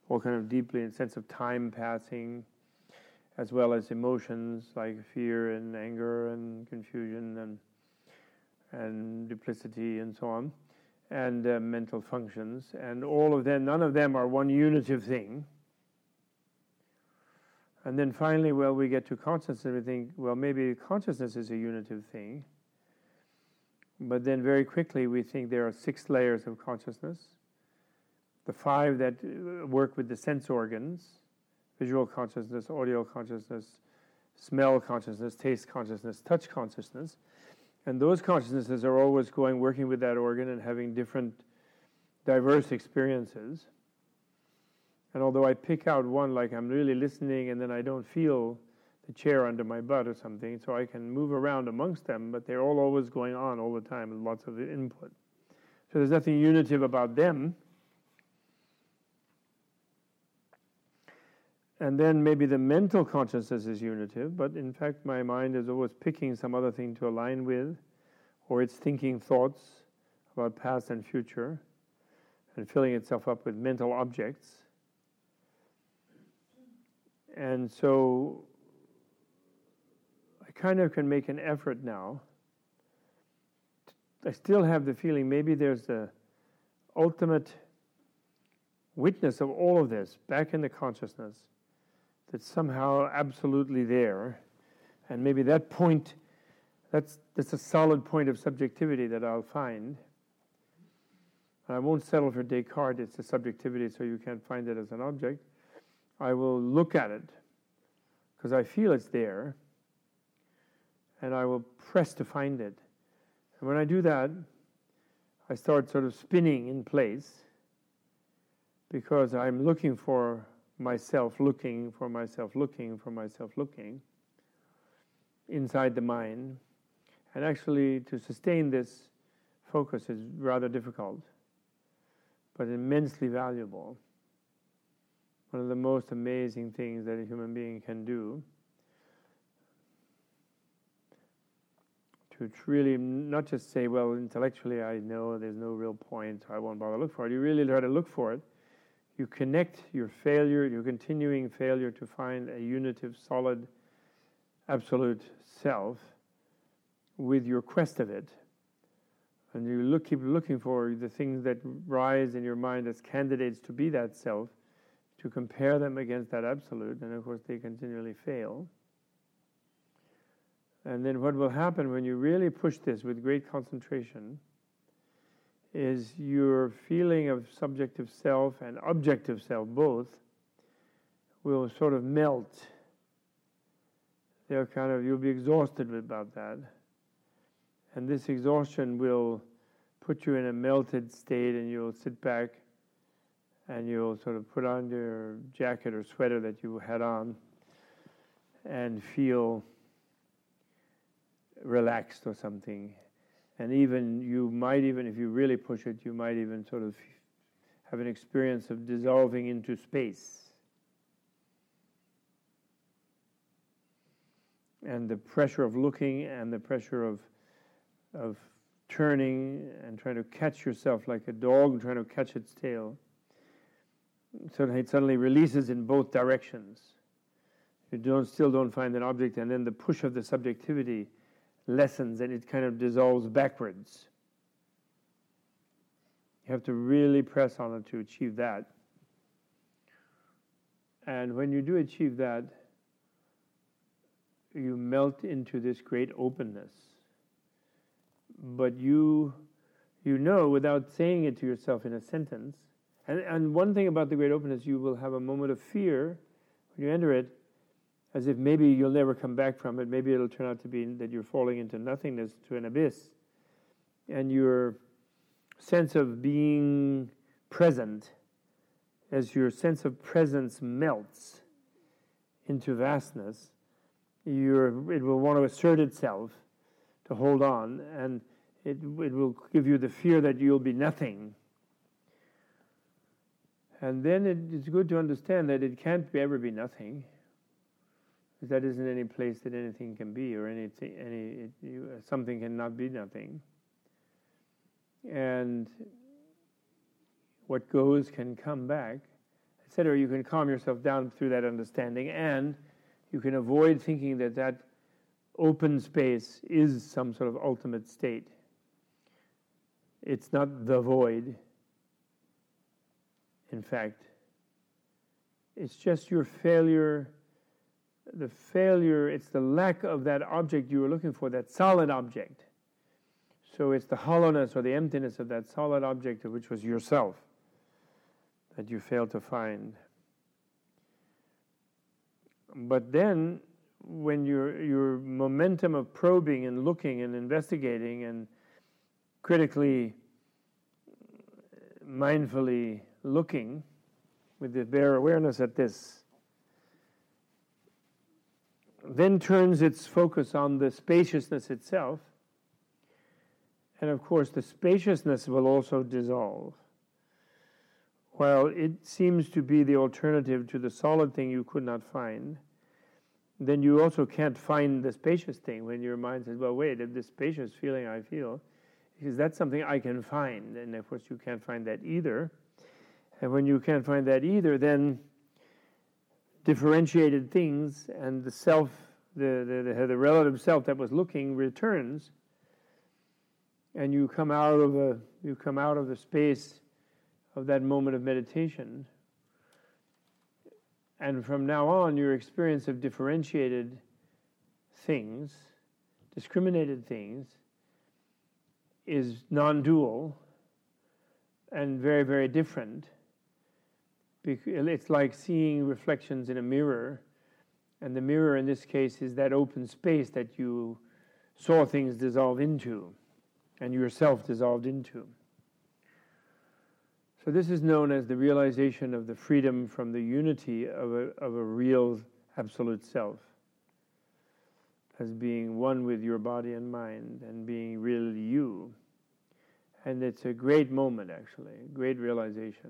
all kind of deeply in sense of time passing, as well as emotions like fear and anger and confusion and and duplicity and so on, and uh, mental functions, and all of them, none of them are one unitive thing. And then finally, well, we get to consciousness and we think, well, maybe consciousness is a unitive thing. But then very quickly we think there are six layers of consciousness. The five that work with the sense organs: visual consciousness, audio consciousness, smell consciousness, taste consciousness, touch consciousness. And those consciousnesses are always going, working with that organ and having different, diverse experiences. And although I pick out one, like I'm really listening and then I don't feel the chair under my butt or something, so I can move around amongst them, but they're all always going on all the time with lots of input. So there's nothing unitive about them. And then maybe the mental consciousness is unitive, but in fact my mind is always picking some other thing to align with, or it's thinking thoughts about past and future, and filling itself up with mental objects. And so I kind of can make an effort now. I still have the feeling maybe there's the ultimate witness of all of this back in the consciousness that's somehow absolutely there. And maybe that point, that's, that's a solid point of subjectivity that I'll find. And I won't settle for Descartes, it's a subjectivity, so you can't find it as an object. I will look at it, because I feel it's there, and I will press to find it. And when I do that, I start sort of spinning in place, because I'm looking for myself, looking for myself, looking for myself, looking inside the mind. And actually, to sustain this focus is rather difficult, but immensely valuable. One of the most amazing things that a human being can do, to really not just say, well, intellectually I know there's no real point, so I won't bother to look for it. You really try to look for it. You connect your failure, your continuing failure to find a unitive, solid, absolute self with your quest of it. And you look, keep looking for the things that rise in your mind as candidates to be that self, to compare them against that absolute, and of course they continually fail. And then what will happen when you really push this with great concentration is your feeling of subjective self and objective self both will sort of melt. They'll kind of, you'll be exhausted about that. And this exhaustion will put you in a melted state, and you'll sit back and you'll sort of put on your jacket or sweater that you had on and feel relaxed or something. And even, you might even, if you really push it, you might even sort of have an experience of dissolving into space. And the pressure of looking and the pressure of of turning and trying to catch yourself like a dog trying to catch its tail, so it suddenly releases in both directions. You don't, still don't find an object, and then the push of the subjectivity lessens and it kind of dissolves backwards. You have to really press on it to achieve that. And when you do achieve that, you melt into this great openness. But you you know, without saying it to yourself in a sentence, and, and one thing about the great openness, you will have a moment of fear when you enter it, as if maybe you'll never come back from it. Maybe it'll turn out to be that you're falling into nothingness, to an abyss. And your sense of being present, as your sense of presence melts into vastness, you're, it will want to assert itself to hold on, and it, it will give you the fear that you'll be nothing. And then it, it's good to understand that it can't be, ever be nothing. That isn't any place that anything can be, or anything, any it, you, something cannot be nothing. And what goes can come back. cetera, you can calm yourself down through that understanding, and you can avoid thinking that that open space is some sort of ultimate state. It's not the void. In fact, it's just your failure, the failure, it's the lack of that object you were looking for, that solid object. So it's the hollowness or the emptiness of that solid object, which was yourself, that you failed to find. But then, when your your momentum of probing and looking and investigating and critically, mindfully looking with the bare awareness at this, then turns its focus on the spaciousness itself, and of course the spaciousness will also dissolve. While it seems to be the alternative to the solid thing you could not find, then you also can't find the spacious thing when your mind says, well, wait, if this spacious feeling I feel, because that's something I can find, and of course you can't find that either. And when you can't find that either, then differentiated things and the self, the, the, the, the relative self that was looking returns, and you come out of the, you come out of the space of that moment of meditation. And from now on, your experience of differentiated things, discriminated things, is non-dual and very, very different. It's like seeing reflections in a mirror, and the mirror in this case is that open space that you saw things dissolve into, and yourself dissolved into. So this is known as the realization of the freedom from the unity of a, of a real absolute self, as being one with your body and mind and being really you. And it's a great moment, actually, a great realization.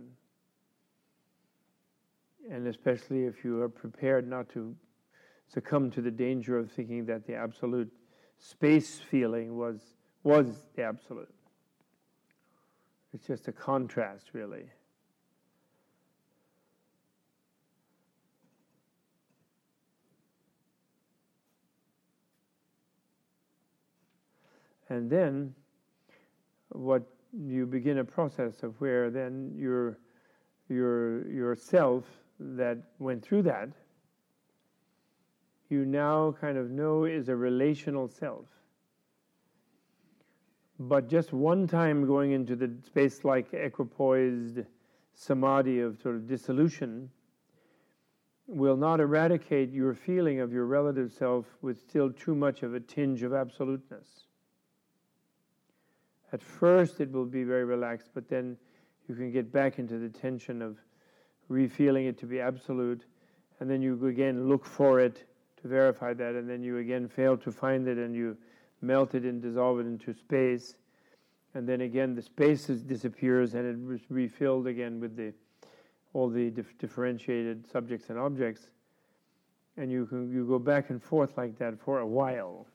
And especially if you are prepared not to succumb to the danger of thinking that the absolute space feeling was was the absolute. It's just a contrast, really. And then, what you begin a process of where then your your yourself that went through that, you now kind of know is a relational self. But just one time going into the space-like equipoised samadhi of sort of dissolution will not eradicate your feeling of your relative self with still too much of a tinge of absoluteness. At first it will be very relaxed, but then you can get back into the tension of re-feeling it to be absolute, and then you again look for it to verify that, and then you again fail to find it, and you melt it and dissolve it into space, and then again the space is, disappears, and it was refilled again with the all the dif- differentiated subjects and objects, and you can you go back and forth like that for a while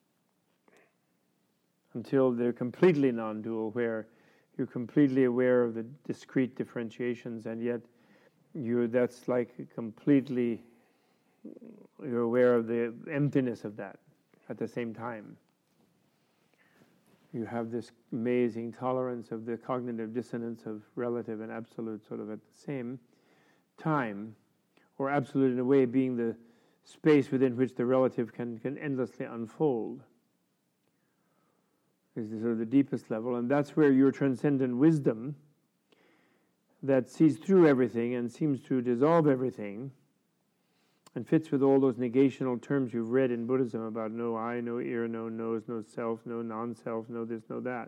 until they're completely non-dual, where you're completely aware of the discrete differentiations, and yet you that's like completely you're aware of the emptiness of that at the same time. You have this amazing tolerance of the cognitive dissonance of relative and absolute sort of at the same time, or absolute in a way being the space within which the relative can, can endlessly unfold. Is the sort of the deepest level, and that's where your transcendent wisdom that sees through everything and seems to dissolve everything and fits with all those negational terms you've read in Buddhism about no eye, no ear, no nose, no self, no non-self, no this, no that.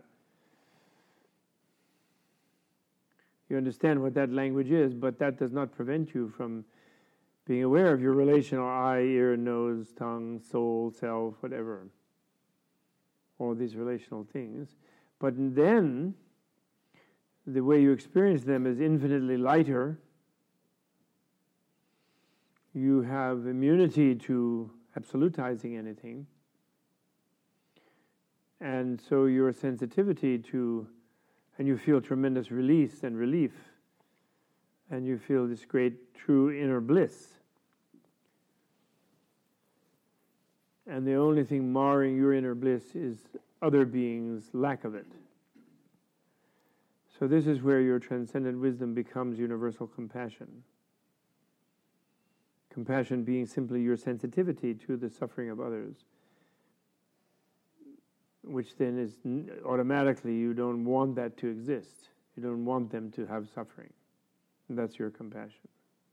You understand what that language is, but that does not prevent you from being aware of your relational eye, ear, nose, tongue, soul, self, whatever. All these relational things. But then, the way you experience them is infinitely lighter. You have immunity to absolutizing anything. And so your sensitivity to, and you feel tremendous release and relief and you feel this great true inner bliss. And the only thing marring your inner bliss is other beings' lack of it. So this is where your transcendent wisdom becomes universal compassion. Compassion being simply your sensitivity to the suffering of others, which then is automatically you don't want that to exist. You don't want them to have suffering. And that's your compassion.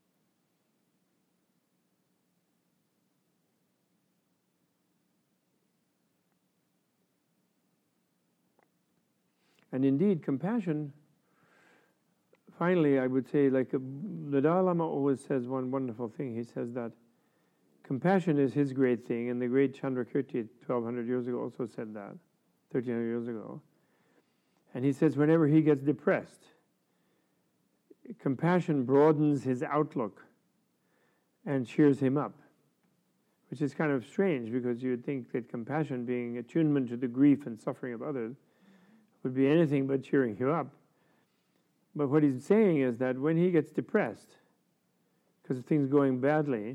And indeed, compassion, finally, I would say, like uh, the Dalai Lama always says one wonderful thing. He says that compassion is his great thing, and the great Chandrakirti twelve hundred years ago also said that, thirteen hundred years ago. And he says whenever he gets depressed, compassion broadens his outlook and cheers him up, which is kind of strange because you would think that compassion, being attunement to the grief and suffering of others, would be anything but cheering you up. But what he's saying is that when he gets depressed because of things going badly,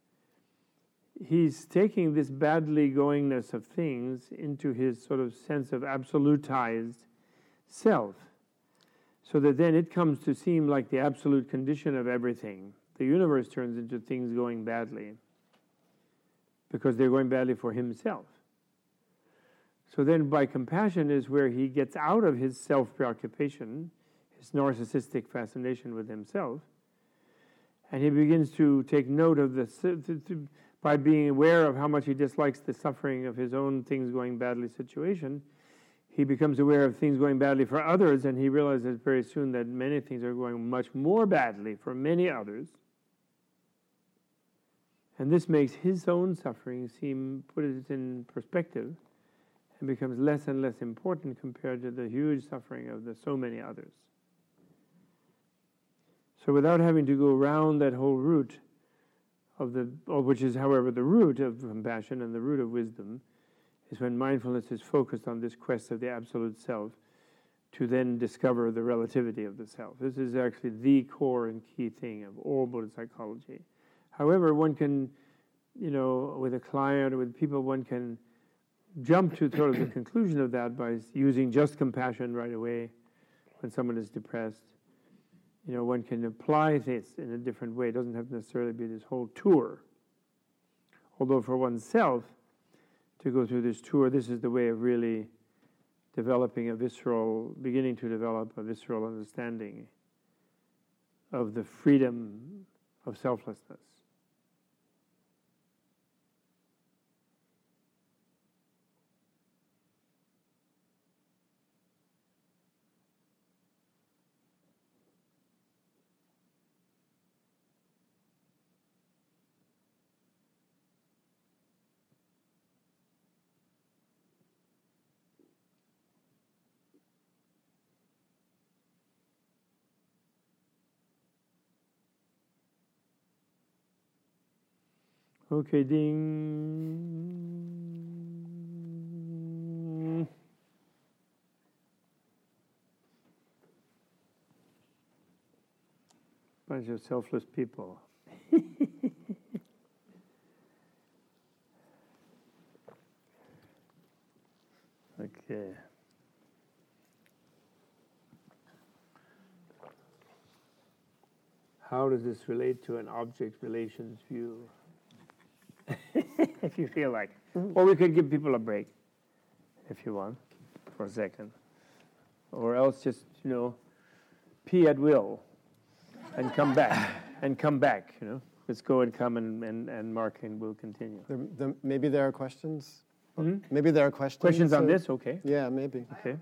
he's taking this badly goingness of things into his sort of sense of absolutized self, so that then it comes to seem like the absolute condition of everything. The universe turns into things going badly because they're going badly for himself. So then by compassion is where he gets out of his self-preoccupation, his narcissistic fascination with himself, and he begins to take note of the, by being aware of how much he dislikes the suffering of his own things going badly situation, he becomes aware of things going badly for others, and he realizes very soon that many things are going much more badly for many others. And this makes his own suffering seem, put it in perspective, and becomes less and less important compared to the huge suffering of the so many others. So without having to go around that whole route of the, which is, however, the root of compassion and the root of wisdom, is when mindfulness is focused on this quest of the absolute self to then discover the relativity of the self. This is actually the core and key thing of all Buddhist psychology. However, one can, you know, with a client or with people, one can jump to sort of the conclusion of that by using just compassion right away when someone is depressed. You know, one can apply this in a different way. It doesn't have to necessarily be this whole tour. Although for oneself, to go through this tour, this is the way of really developing a visceral, beginning to develop a visceral understanding of the freedom of selflessness. Okay, ding. Bunch of selfless people. Okay. How does this relate to an object relations view? If you feel like. Or we could give people a break, if you want, for a second. Or else just, you know, pee at will and come back. and come back, you know. Let's go and come and, and, and Mark and we'll continue. There, there, maybe there are questions? Mm-hmm. Maybe there are questions. Questions on so, this? Okay. Yeah, maybe. Okay.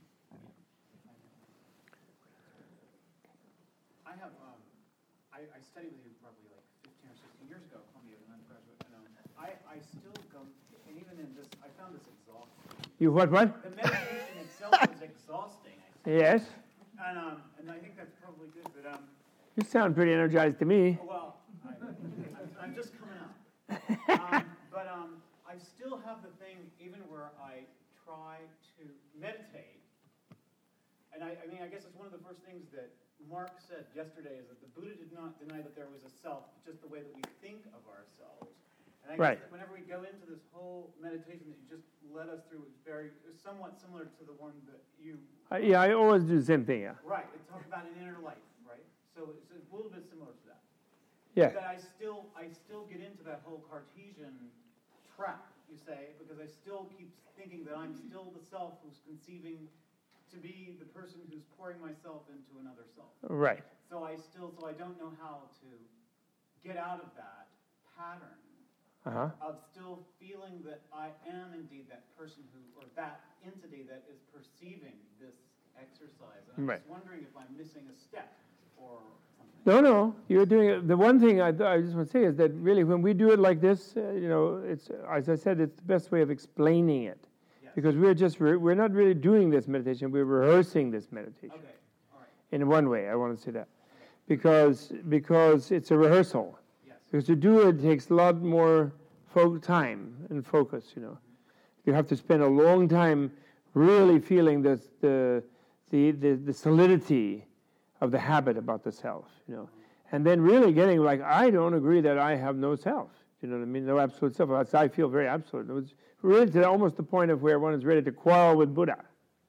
I have, um, I, I studied with you probably like fifteen or sixteen years ago, Columbia, an undergraduate, and um, I, I still go, and even in this, I found this exhausting. You what, what? The meditation itself was exhausting, I think. Yes. And, um, and I think that's probably good, but, um, You sound pretty energized to me. well, I, I'm, I'm just coming up. Um, but um, I still have the thing, even where I try to meditate, and I, I mean, I guess it's one of the first things that Mark said yesterday is that the Buddha did not deny that there was a self, just the way that we think of ourselves. And I Right. guess that whenever we go into this whole meditation that you just led us through, is very is somewhat similar to the one that you. Uh, yeah, I always do the same thing, yeah. Right. It talks about an inner life, right? So it's a little bit similar to that. Yeah. That I still, I still get into that whole Cartesian trap, you say, because I still keep thinking that I'm still the self who's conceiving to be the person who's pouring myself into another self. Right. So I still, so I don't know how to get out of that pattern Uh-huh. of still feeling that I am indeed that person who, or that entity that is perceiving this exercise. And I'm Right. just wondering if I'm missing a step or something. No, no, you're doing it. The one thing I, I just want to say is that really when we do it like this, uh, you know, it's, as I said, it's the best way of explaining it. Yes. Because we're just, re- we're not really doing this meditation, we're rehearsing this meditation. Okay, all right, In one way, I want to say that. Because, because it's a rehearsal. yes. Because to do it takes a lot more fo- time and focus, you know. You have to spend a long time really feeling this, the, the, the, the solidity of the habit about the self, you know. And then really getting like, I don't agree that I have no self. You know what I mean? No absolute self. That's, I feel very absolute. It was really to almost the point of where one is ready to quarrel with Buddha.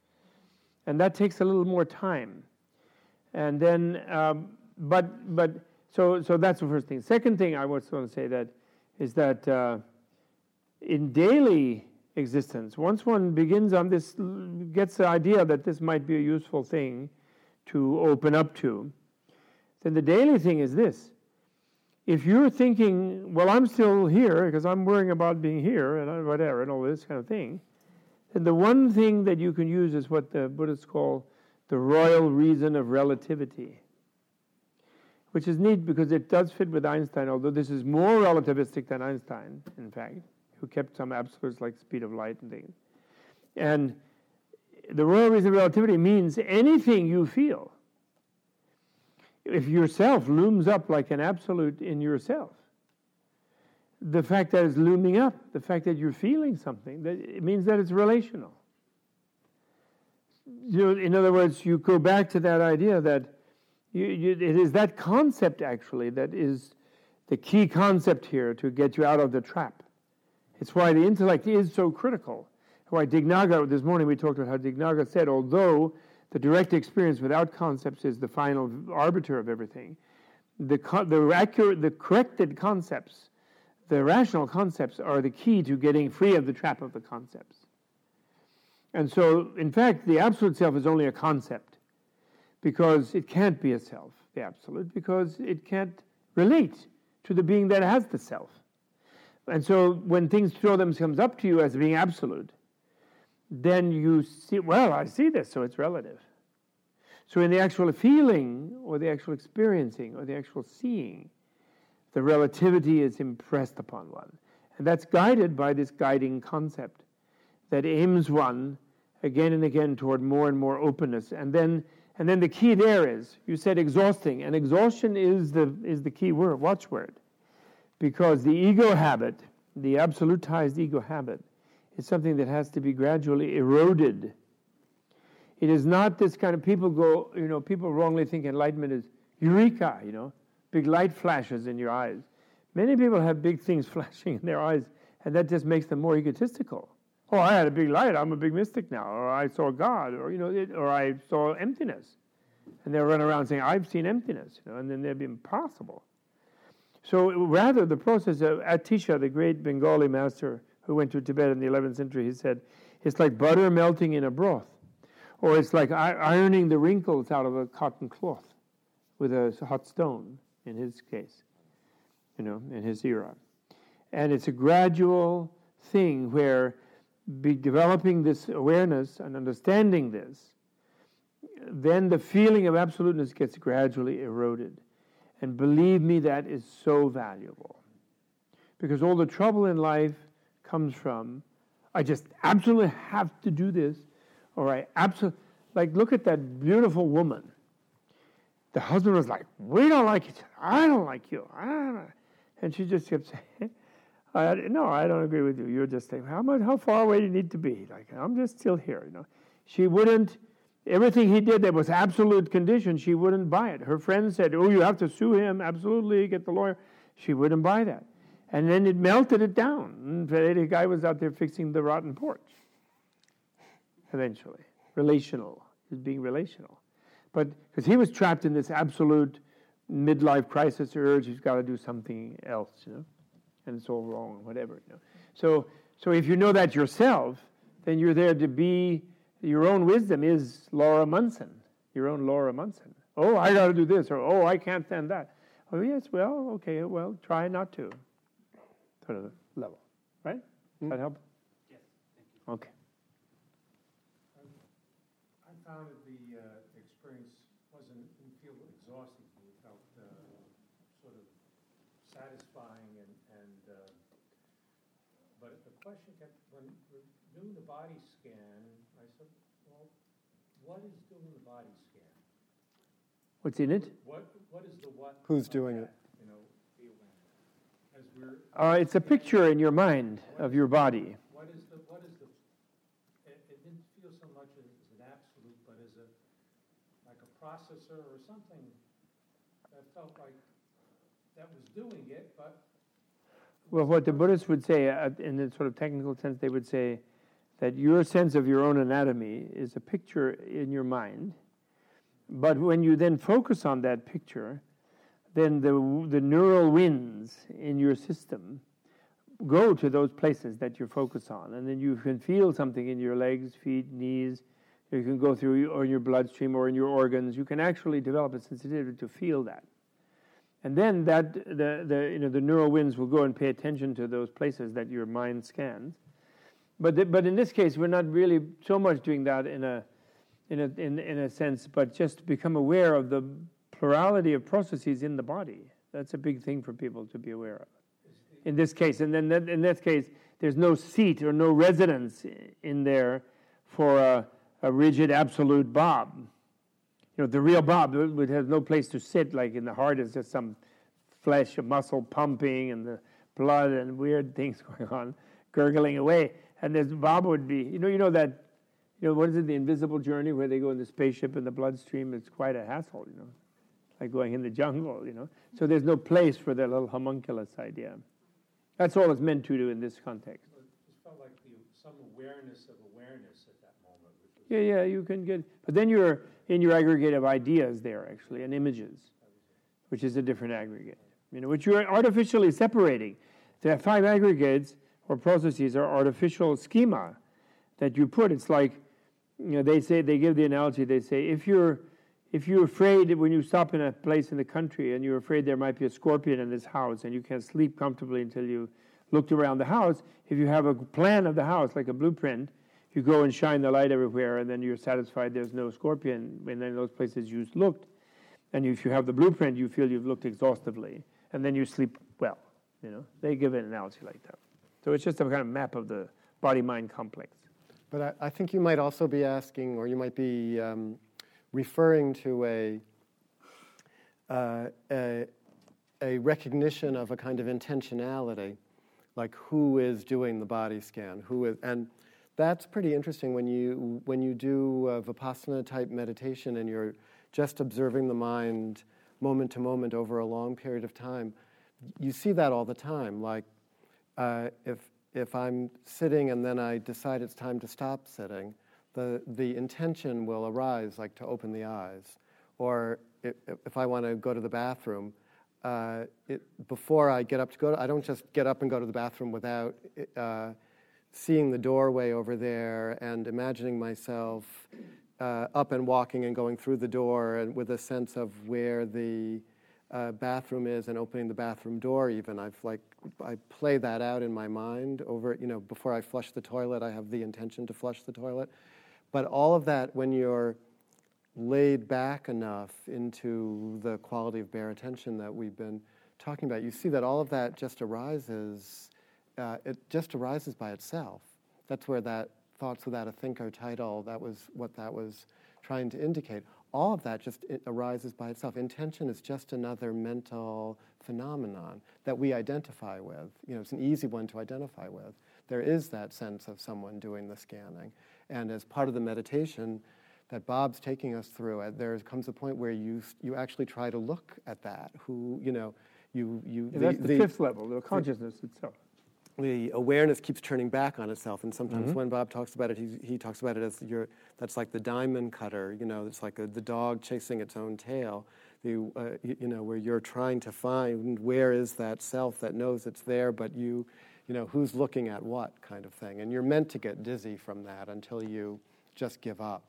And that takes a little more time. And then, um, but, but, so, so that's the first thing. Second thing I was going to say that is that uh, in daily existence, once one begins on this, gets the idea that this might be a useful thing to open up to, then the daily thing is this. If you're thinking, well, I'm still here because I'm worrying about being here and whatever and all this kind of thing, then the one thing that you can use is what the Buddhists call the royal reason of relativity, which is neat because it does fit with Einstein, although this is more relativistic than Einstein, in fact, who kept some absolutes like speed of light and things. And the royal reason of relativity means anything you feel, if yourself looms up like an absolute in yourself, the fact that it's looming up, the fact that you're feeling something, that it means that it's relational. You know, in other words, you go back to that idea that you, you, it is that concept actually that is the key concept here to get you out of the trap. It's why the intellect is so critical. Why Dignaga, this morning we talked about how Dignaga said, although the direct experience without concepts is the final arbiter of everything, the, the, accurate, the corrected concepts, the rational concepts are the key to getting free of the trap of the concepts. And so, in fact, the absolute self is only a concept because it can't be a self, the absolute, because it can't relate to the being that has the self. And so when things throw themselves up to you as being absolute, then you see, well, I see this, so it's relative. So in the actual feeling, or the actual experiencing, or the actual seeing, the relativity is impressed upon one. And that's guided by this guiding concept that aims one again and again toward more and more openness. And then and then the key there is, you said exhausting, and exhaustion is the is the key word, watchword. Because the ego habit, the absolutized ego habit, is something that has to be gradually eroded. It is not this kind of, people go, you know, people wrongly think enlightenment is eureka, you know, big light flashes in your eyes. Many people have big things flashing in their eyes, and that just makes them more egotistical. Oh, I had a big light, I'm a big mystic now, or I saw God, or, you know, it, or I saw emptiness. And they'll run around saying, I've seen emptiness, you know, and then they'd be impossible. So rather, the process of Atisha, the great Bengali master who went to Tibet in the eleventh century, he said, it's like butter melting in a broth, or it's like ironing the wrinkles out of a cotton cloth with a hot stone, in his case, you know, in his era. And it's a gradual thing where be developing this awareness and understanding this, then the feeling of absoluteness gets gradually eroded. And believe me, that is so valuable. Because all the trouble in life comes from, I just absolutely have to do this, or I absolutely, like, look at that beautiful woman. The husband was like, we don't like each other. I don't like you. I don't know. And she just kept saying, I, no, I don't agree with you. You're just saying, how much, how far away do you need to be? Like, I'm just still here, you know. She wouldn't everything he did that was absolute condition, she wouldn't buy it. Her friends said, oh, you have to sue him, absolutely, get the lawyer. She wouldn't buy that. And then it melted it down. And the guy was out there fixing the rotten porch. Eventually. Relational. He's being relational. But because he was trapped in this absolute midlife crisis urge, he's got to do something else, you know. And it's all wrong, whatever, you know. So, so if you know that yourself, then you're there to be, your own wisdom is Laura Munson, your own Laura Munson. Oh, I got to do this, or oh, I can't stand that. Oh, yes, well, okay, well, try not to. Sort of level, right? Does that help? Yes, thank you. Okay. I found that the uh, experience wasn't, didn't feel exhausting. It felt uh, sort of satisfying, and, and uh, but the question kept, when we're doing the body scan, I said, well, what is doing the body scan? What's in it? What What is the what? Who's doing that, it? You know, the awareness. As we're Uh, it's a picture in your mind of your body. What is the, what is the, it, it didn't feel so much as an absolute, but as a, like a processor or something that felt like that was doing it, but. Well, what the Buddhists would say, uh, in a sort of technical sense, they would say that your sense of your own anatomy is a picture in your mind. But when you then focus on that picture, then the the neural winds in your system go to those places that you focus on, and then you can feel something in your legs, feet, knees. You can go through, or in your bloodstream, or in your organs. You can actually develop a sensitivity to feel that, and then that the the you know the neural winds will go and pay attention to those places that your mind scans. But the, but in this case, we're not really so much doing that in a in a in in a sense, but just become aware of the plurality of processes in the body. That's a big thing for people to be aware of. In this case, and then that, in this case, there's no seat or no residence in there for a, a rigid absolute Bob. You know, the real Bob would have no place to sit. Like in the heart, is just some flesh, a muscle pumping, and the blood and weird things going on, gurgling away. And this Bob would be, you know, you know that. You know, what is it, the invisible journey where they go in the spaceship in the bloodstream? It's quite a hassle, you know, like going in the jungle, you know. So there's no place for that little homunculus idea. That's all it's meant to do in this context. It just felt like the, some awareness of awareness at that moment. Which was Yeah, yeah, you can get, but then you're in your aggregate of ideas there, actually, and images, which is a different aggregate, you know, which you're artificially separating. The five aggregates or processes are artificial schema that you put. It's like, you know, they say, they give the analogy, they say, if you're if you're afraid when you stop in a place in the country and you're afraid there might be a scorpion in this house and you can't sleep comfortably until you looked around the house, if you have a plan of the house, like a blueprint, you go and shine the light everywhere and then you're satisfied there's no scorpion, and then those places you looked. And if you have the blueprint, you feel you've looked exhaustively, and then you sleep well, you know. They give an analogy like that. So it's just a kind of map of the body-mind complex. But I, I think you might also be asking, or you might be um, referring to a, uh, a a recognition of a kind of intentionality, like who is doing the body scan, who is, and that's pretty interesting when you when you do a Vipassana type meditation and you're just observing the mind moment to moment over a long period of time. You see that all the time. Like uh, if if I'm sitting and then I decide it's time to stop sitting, the the intention will arise, like to open the eyes. Or if, if I want to go to the bathroom, uh, it, before I get up to go, to, I don't just get up and go to the bathroom without uh, seeing the doorway over there and imagining myself uh, up and walking and going through the door, and with a sense of where the uh, bathroom is and opening the bathroom door. Even I've like I play that out in my mind over, you know, before I flush the toilet, I have the intention to flush the toilet. But all of that, when you're laid back enough into the quality of bare attention that we've been talking about, you see that all of that just arises, uh, it just arises by itself. That's where that Thoughts Without a Thinker title, that was what that was trying to indicate. All of that just it arises by itself. Intention is just another mental phenomenon that we identify with. You know, it's an easy one to identify with. There is that sense of someone doing the scanning. And as part of the meditation, that Bob's taking us through, uh, there comes a point where you you actually try to look at that. Who you know, you you. Yeah, that's the, the fifth level, the consciousness the, itself. The awareness keeps turning back on itself, and sometimes mm-hmm. when Bob talks about it, he he talks about it as your that's like the diamond cutter. You know, it's like a, the dog chasing its own tail. The uh, you, you know where you're trying to find where is that self that knows it's there, but you. You know, who's looking at what kind of thing. And you're meant to get dizzy from that until you just give up.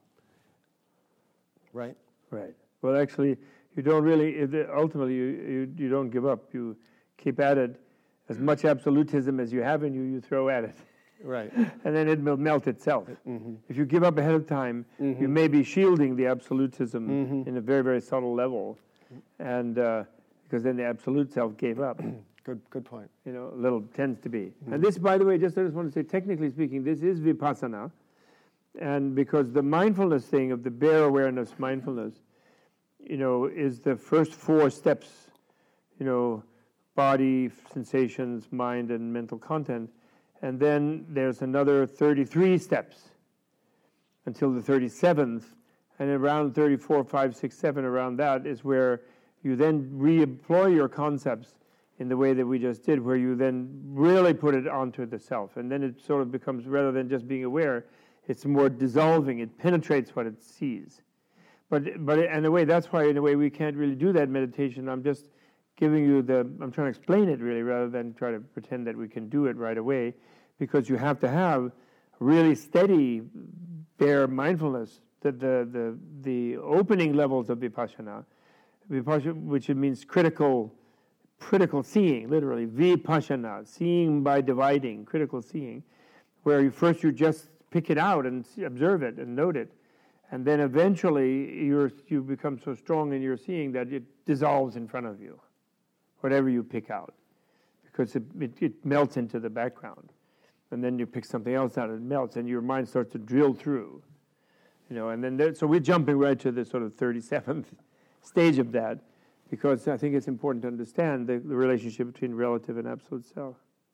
Right? Right. Well, actually, you don't really, ultimately, you, you, you don't give up. You keep at it. As much absolutism as you have in you, you throw at it. Right. And then it will melt itself. Mm-hmm. If you give up ahead of time, mm-hmm. you may be shielding the absolutism mm-hmm. in a very, very subtle level. And uh, because then the absolute self gave up. Good, good point. You know, a little tends to be. Mm-hmm. And this, by the way, just I just want to say, technically speaking, this is vipassana. And because the mindfulness thing of the bare awareness mindfulness, you know, is the first four steps, you know, body, sensations, mind, and mental content. And then there's another thirty-three steps until the thirty-seventh. And around thirty-four, five, six, seven, around that is where you then re-employ your concepts in the way that we just did, where you then really put it onto the self. And then it sort of becomes, rather than just being aware, it's more dissolving. It penetrates what it sees. But but in a way, that's why in a way we can't really do that meditation. I'm just giving you the, I'm trying to explain it really, rather than try to pretend that we can do it right away, because you have to have really steady, bare mindfulness. The, the, the, the opening levels of vipassana, vipassana, which it means critical critical seeing, literally, vipassana, seeing by dividing, critical seeing, where you first you just pick it out and see, observe it and note it, and then eventually you're, you become so strong in your seeing that it dissolves in front of you, whatever you pick out, because it, it, it melts into the background, and then you pick something else out and it melts, and your mind starts to drill through, you know, and then there, so we're jumping right to the sort of thirty-seventh stage of that, because I think it's important to understand the, the relationship between relative and absolute self.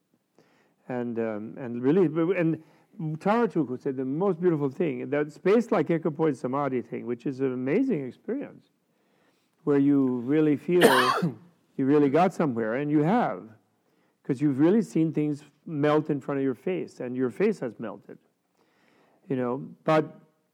And um, and really, and Tara Tuku said the most beautiful thing, that space-like equipoise samadhi thing, which is an amazing experience, where you really feel you really got somewhere, and you have, because you've really seen things melt in front of your face, and your face has melted. You know, but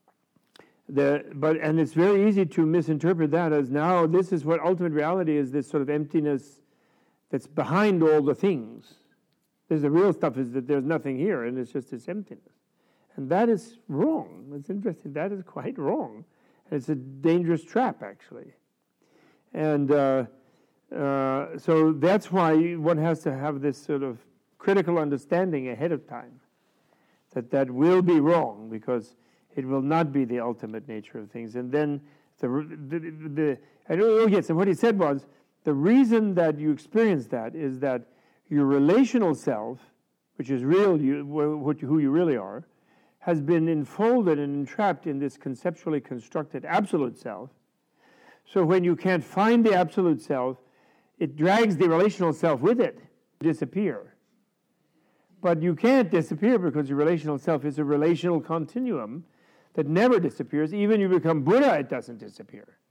The, but and it's very easy to misinterpret that as now this is what ultimate reality is, this sort of emptiness that's behind all the things. There's the real stuff is that there's nothing here and it's just this emptiness. And that is wrong. It's interesting. That is quite wrong. And it's a dangerous trap, actually. And uh, uh, so that's why one has to have this sort of critical understanding ahead of time, that that will be wrong, because it will not be the ultimate nature of things. And then the the, the and oh yes, and what he said was, the reason that you experience that is that your relational self, which is real, you, what you, who you really are, has been enfolded and entrapped in this conceptually constructed absolute self. So when you can't find the absolute self, it drags the relational self with it, disappear. But you can't disappear, because your relational self is a relational continuum that never disappears. Even you become Buddha, it doesn't disappear.